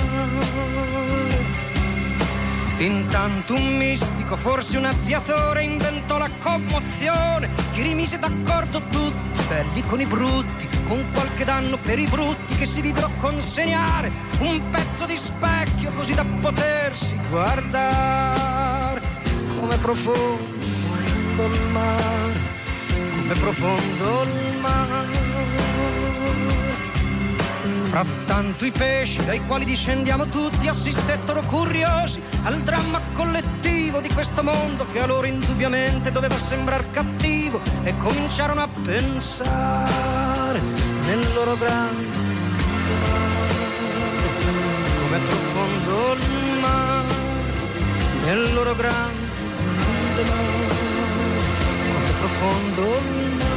Intanto un mistico, forse un aviatore, inventò la commozione che rimise d'accordo tutti, belli con i brutti, con qualche danno per i brutti che si videro consegnare un pezzo di specchio così da potersi guardare. Come profondo il mare, come profondo il mare. Frattanto i pesci dai quali discendiamo tutti assistettero curiosi al dramma collettivo di questo mondo che a loro indubbiamente doveva sembrar cattivo e cominciarono a pensare nel loro loro grande mare, come profondo il mare, nel loro grande mare, come profondo il mare.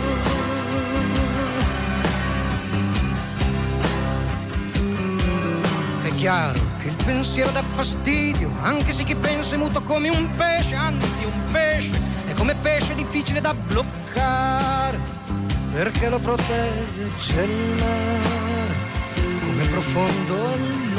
È chiaro che il pensiero dà fastidio, anche se chi pensa è muto come un pesce, anzi un pesce è come pesce difficile da bloccare, perché lo protegge il mare, come profondo il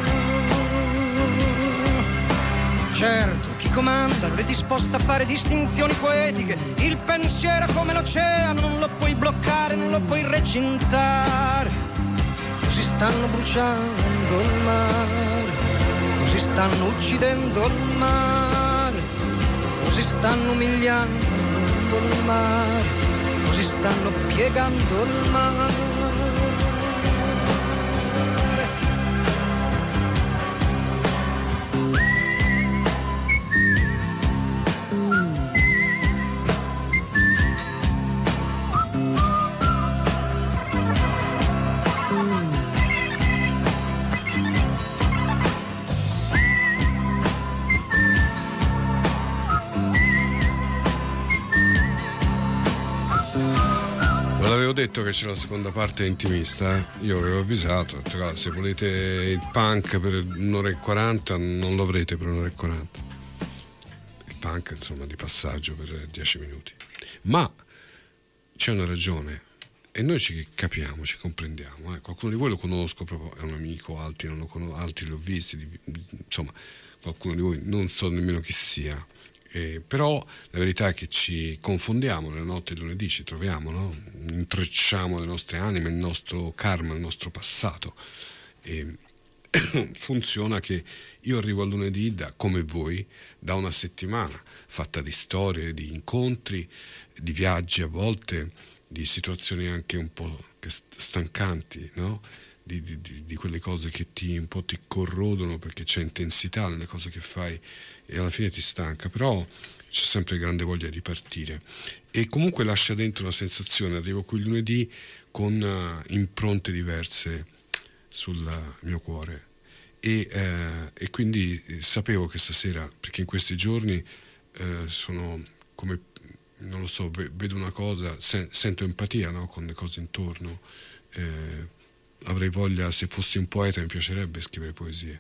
mare. Certo, chi comanda non è disposto a fare distinzioni poetiche, il pensiero è come l'oceano, non lo puoi bloccare, non lo puoi recintare. Così stanno bruciando il mare, così stanno uccidendo il mare, così stanno umiliando il mare, così stanno piegando il mare. Avevo detto che c'è la seconda parte intimista, eh? Io avevo avvisato, ho detto, "Guarda, se volete il punk per un'ora e quaranta non lo avrete per un'ora e quaranta, il punk insomma di passaggio per dieci minuti, ma c'è una ragione e noi ci capiamo, ci comprendiamo, eh? Qualcuno di voi lo conosco proprio, è un amico, altri non lo conosco, altri li ho visti, insomma qualcuno di voi non so nemmeno chi sia. Eh, però la verità è che ci confondiamo nella notte di lunedì, ci troviamo, no? Intrecciamo le nostre anime, il nostro karma, il nostro passato, e funziona che io arrivo al lunedì da, come voi, da una settimana fatta di storie, di incontri, di viaggi a volte, di situazioni anche un po' stancanti, no? Di, di, di quelle cose che ti un po' ti corrodono perché c'è intensità nelle cose che fai e alla fine ti stanca, però c'è sempre grande voglia di partire e comunque lascia dentro una sensazione. Arrivo qui lunedì con uh, impronte diverse sul uh, mio cuore e, uh, e quindi sapevo che stasera, perché in questi giorni uh, sono come, non lo so, vedo una cosa, sen- sento empatia, no? Con le cose intorno, eh, avrei voglia, se fossi un poeta mi piacerebbe scrivere poesie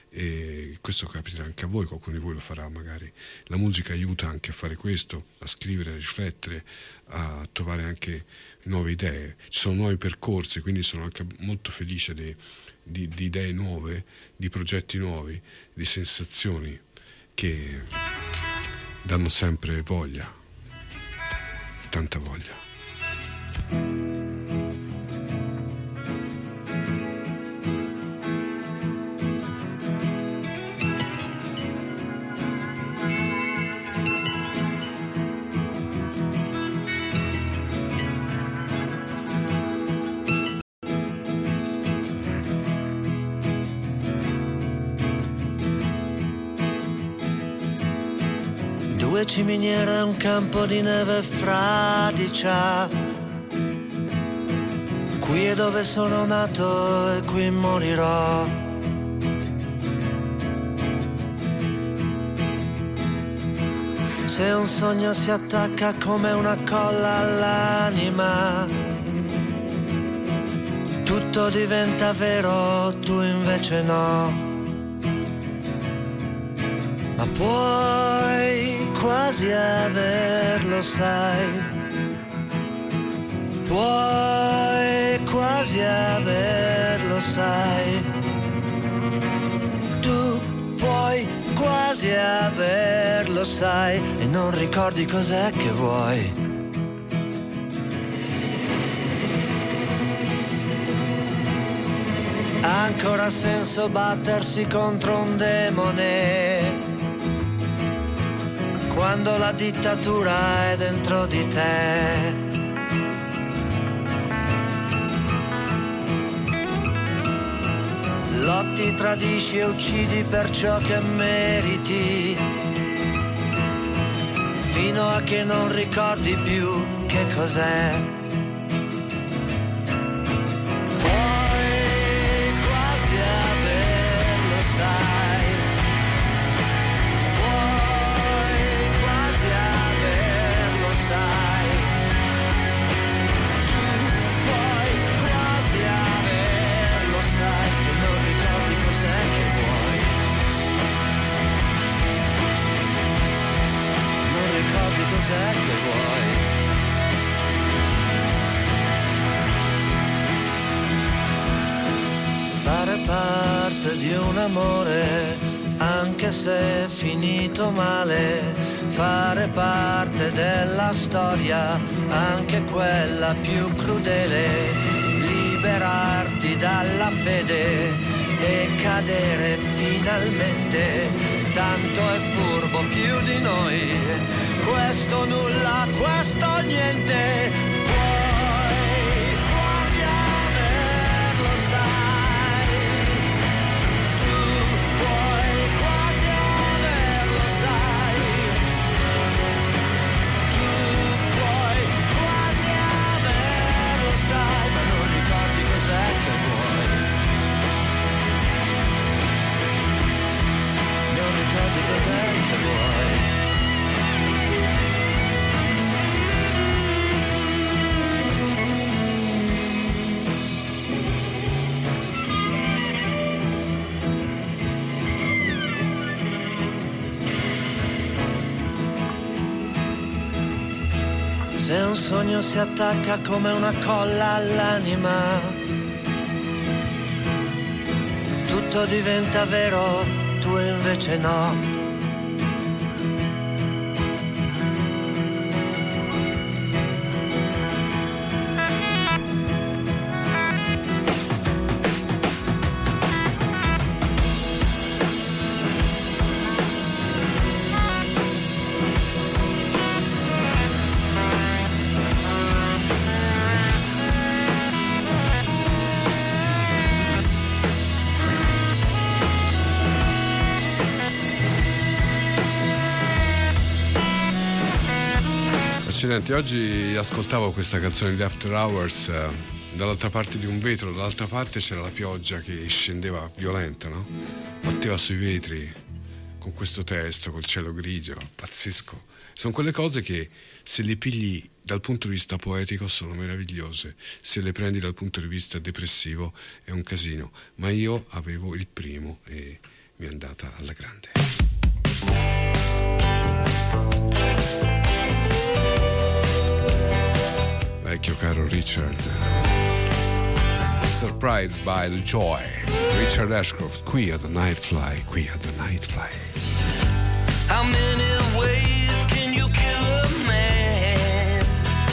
e questo capiterà anche a voi, qualcuno di voi lo farà magari. La musica aiuta anche a fare questo, a scrivere, a riflettere, a trovare anche nuove idee, ci sono nuovi percorsi, quindi sono anche molto felice di, di, di idee nuove, di progetti nuovi, di sensazioni che danno sempre voglia, tanta voglia. Due ciminiere e un campo di neve fradicia. Qui è dove sono nato e qui morirò. Se un sogno si attacca come una colla all'anima, tutto diventa vero, tu invece no. Ma puoi quasi averlo, sai, puoi quasi averlo, sai, tu puoi quasi averlo, sai, e non ricordi cos'è che vuoi. Ha ancora senso battersi contro un demone quando la dittatura è dentro di te. Lotti, tradisci e uccidi per ciò che meriti, fino a che non ricordi più che cos'è. parte di un amore, anche se è finito male, fare parte della storia, anche quella più crudele, liberarti dalla fede e cadere finalmente, tanto è furbo più di noi, questo nulla, questo niente. Se un sogno si attacca come una colla all'anima, tutto diventa vero, tu invece no. Accidenti, oggi ascoltavo questa canzone di After Hours, eh, dall'altra parte di un vetro, dall'altra parte c'era la pioggia che scendeva violenta, no? Batteva sui vetri con questo testo, col cielo grigio, pazzesco. Sono quelle cose che se le pigli dal punto di vista poetico sono meravigliose, se le prendi dal punto di vista depressivo è un casino, ma io avevo il primo e mi è andata alla grande. Vecchio caro Richard, Surprised by the Joy, Richard Ashcroft, qui a The Nightfly, qui a The Nightfly. How many ways can you kill a man?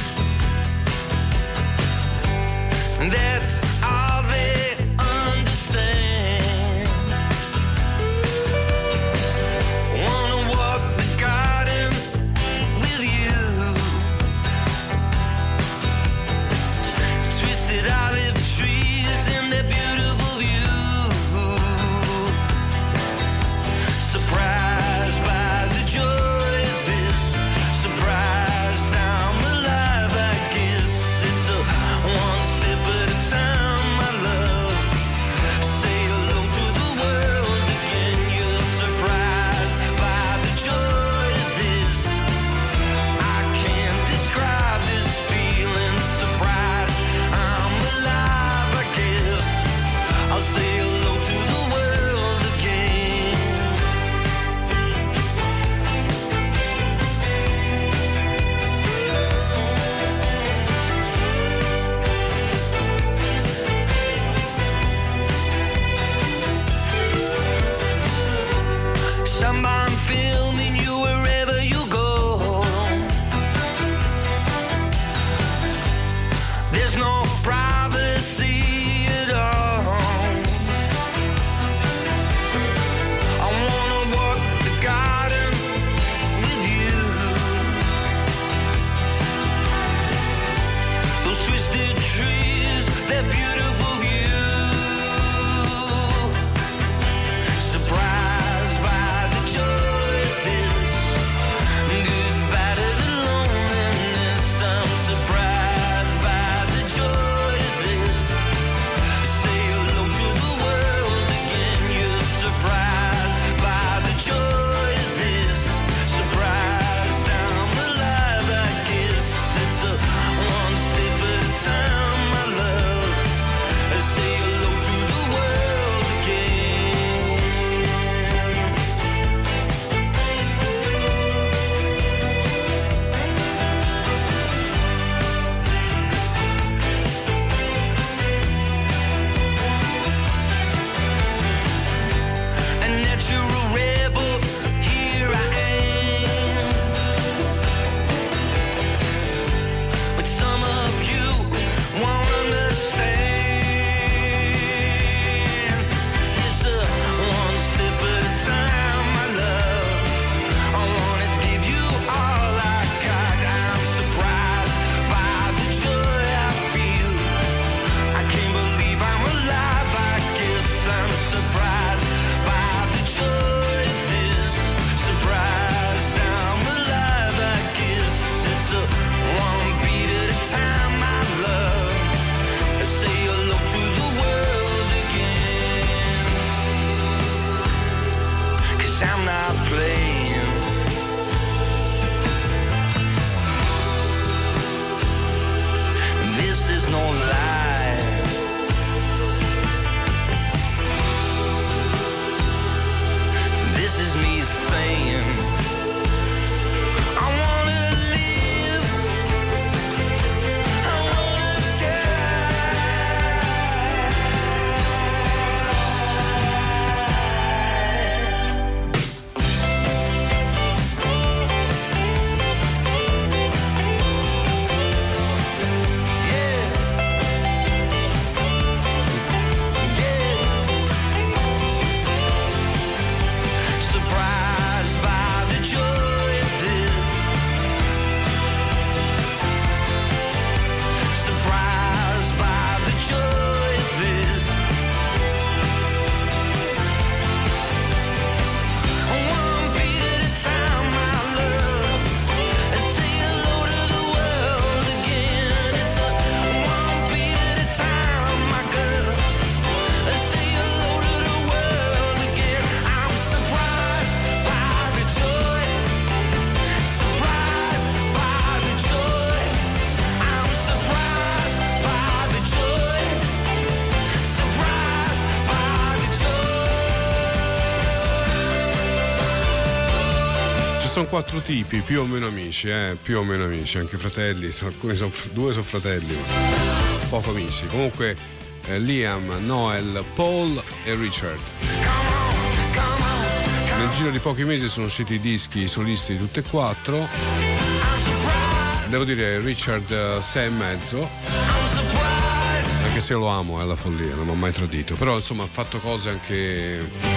That's all they understand. Wanna walk the garden with you, twisted olive trees and their beautiful view. Surprised by the joy of this, surprised I'm alive, I guess. It's a one step at a time, my love. Say hello to the world again. You're surprised by the joy of this. I can't describe this feeling. Surprised I'm alive, I guess. I'll say hello to the world again. Someone filming you wherever you go. There's no privacy at all. I wanna walk the garden with you. Those twisted trees, their beautiful view. Surprised by the joy of this. Goodbye to the loneliness. I'm surprised by the joy of this. sono quattro tipi, più o meno amici, eh, più o meno amici, anche fratelli, alcuni sono, due sono fratelli, ma poco amici. Comunque eh, Liam, Noel, Paul e Richard. Nel giro di pochi mesi sono usciti i dischi solisti di tutte e quattro. Devo dire Richard uh, sei e mezzo, anche se lo amo, è la follia, non mi ha mai tradito, però insomma ha fatto cose anche...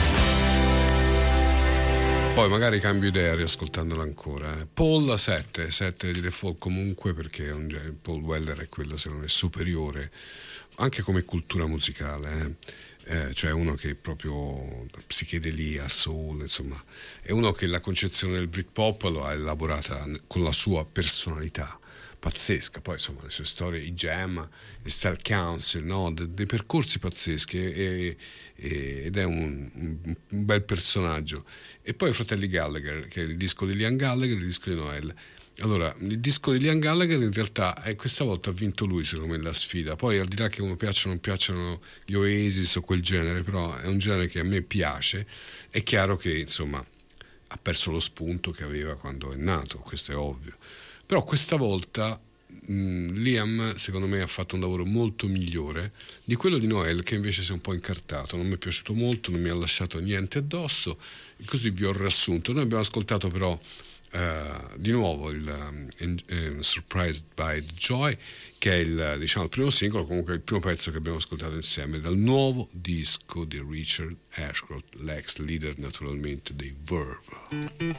Poi magari cambio idea riascoltandolo ancora. Eh. Paul sette, sette di default comunque, perché un, Paul Weller è quello secondo me superiore, anche come cultura musicale, eh. Eh, cioè uno che proprio psichedelia, soul, insomma, è uno che la concezione del Britpop lo ha elaborata con la sua personalità pazzesca. Poi insomma le sue storie, i jam, il Style Council, no? De, dei percorsi pazzeschi, e, e, ed è un, un, un bel personaggio. E poi i fratelli Gallagher, che è il disco di Liam Gallagher e il disco di Noel. Allora, il disco di Liam Gallagher in realtà eh, questa volta ha vinto lui, secondo me, la sfida. Poi al di là che uno piacciono o non piacciono gli Oasis o quel genere, però è un genere che a me piace. È chiaro che insomma ha perso lo spunto che aveva quando è nato, questo è ovvio. Però questa volta mh, Liam secondo me ha fatto un lavoro molto migliore di quello di Noel, che invece si è un po' incartato, non mi è piaciuto molto, non mi ha lasciato niente addosso, e così vi ho riassunto. Noi abbiamo ascoltato però uh, di nuovo il um, uh, Surprised by the Joy, che è il, diciamo, il primo singolo, comunque il primo pezzo che abbiamo ascoltato insieme dal nuovo disco di Richard Ashcroft, l'ex leader naturalmente dei Verve.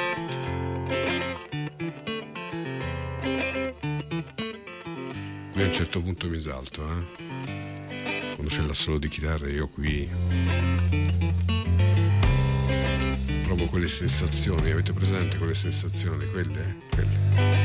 Io a un certo punto mi esalto, eh? Quando c'è l'assolo di chitarra io qui provo quelle sensazioni, avete presente quelle sensazioni? Quelle, quelle.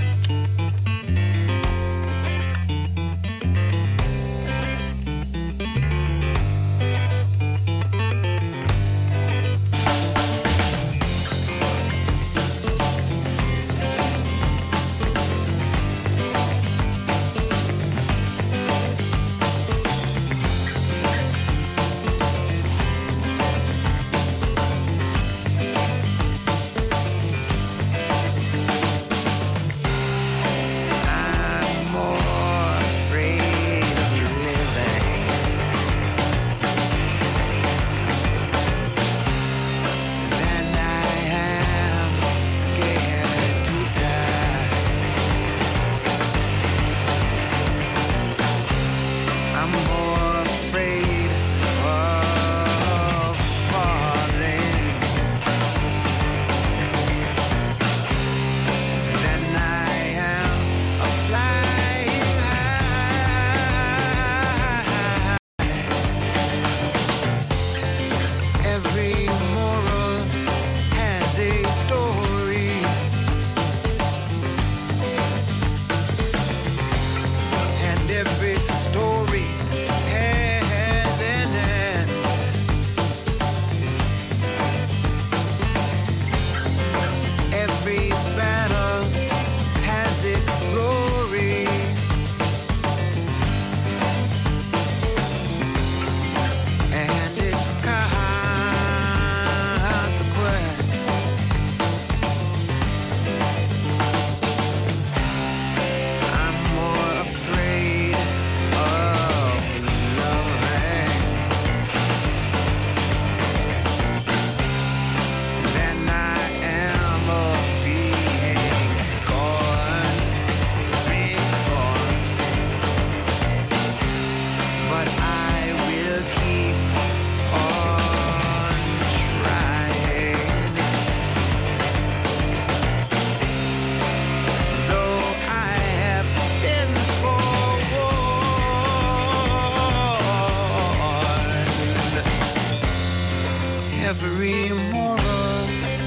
Every moral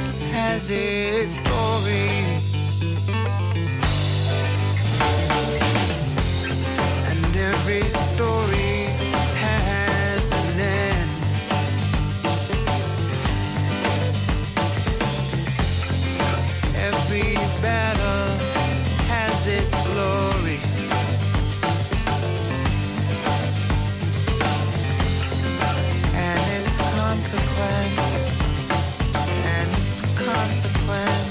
has its story. And every story has an end. Every battle has its glory. And its consequence, and its consequence.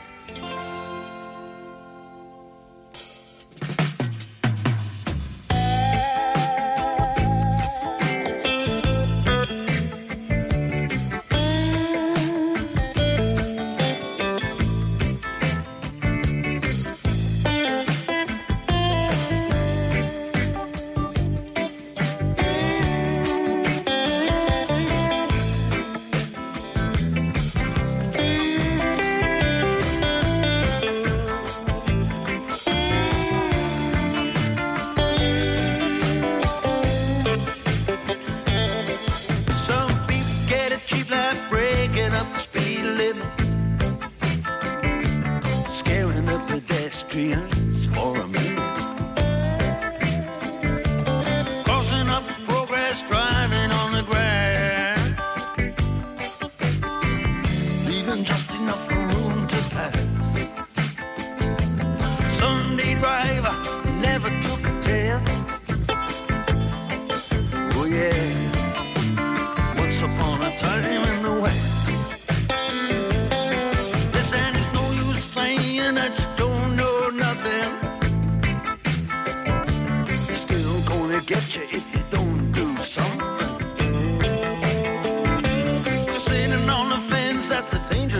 and just enough room to pass. Sunday driver, never took a test. Oh yeah, once upon a time in the West. Listen, it's no use saying that you don't know nothing. It's still gonna get you if you don't do something. Sitting on the fence, that's a thing.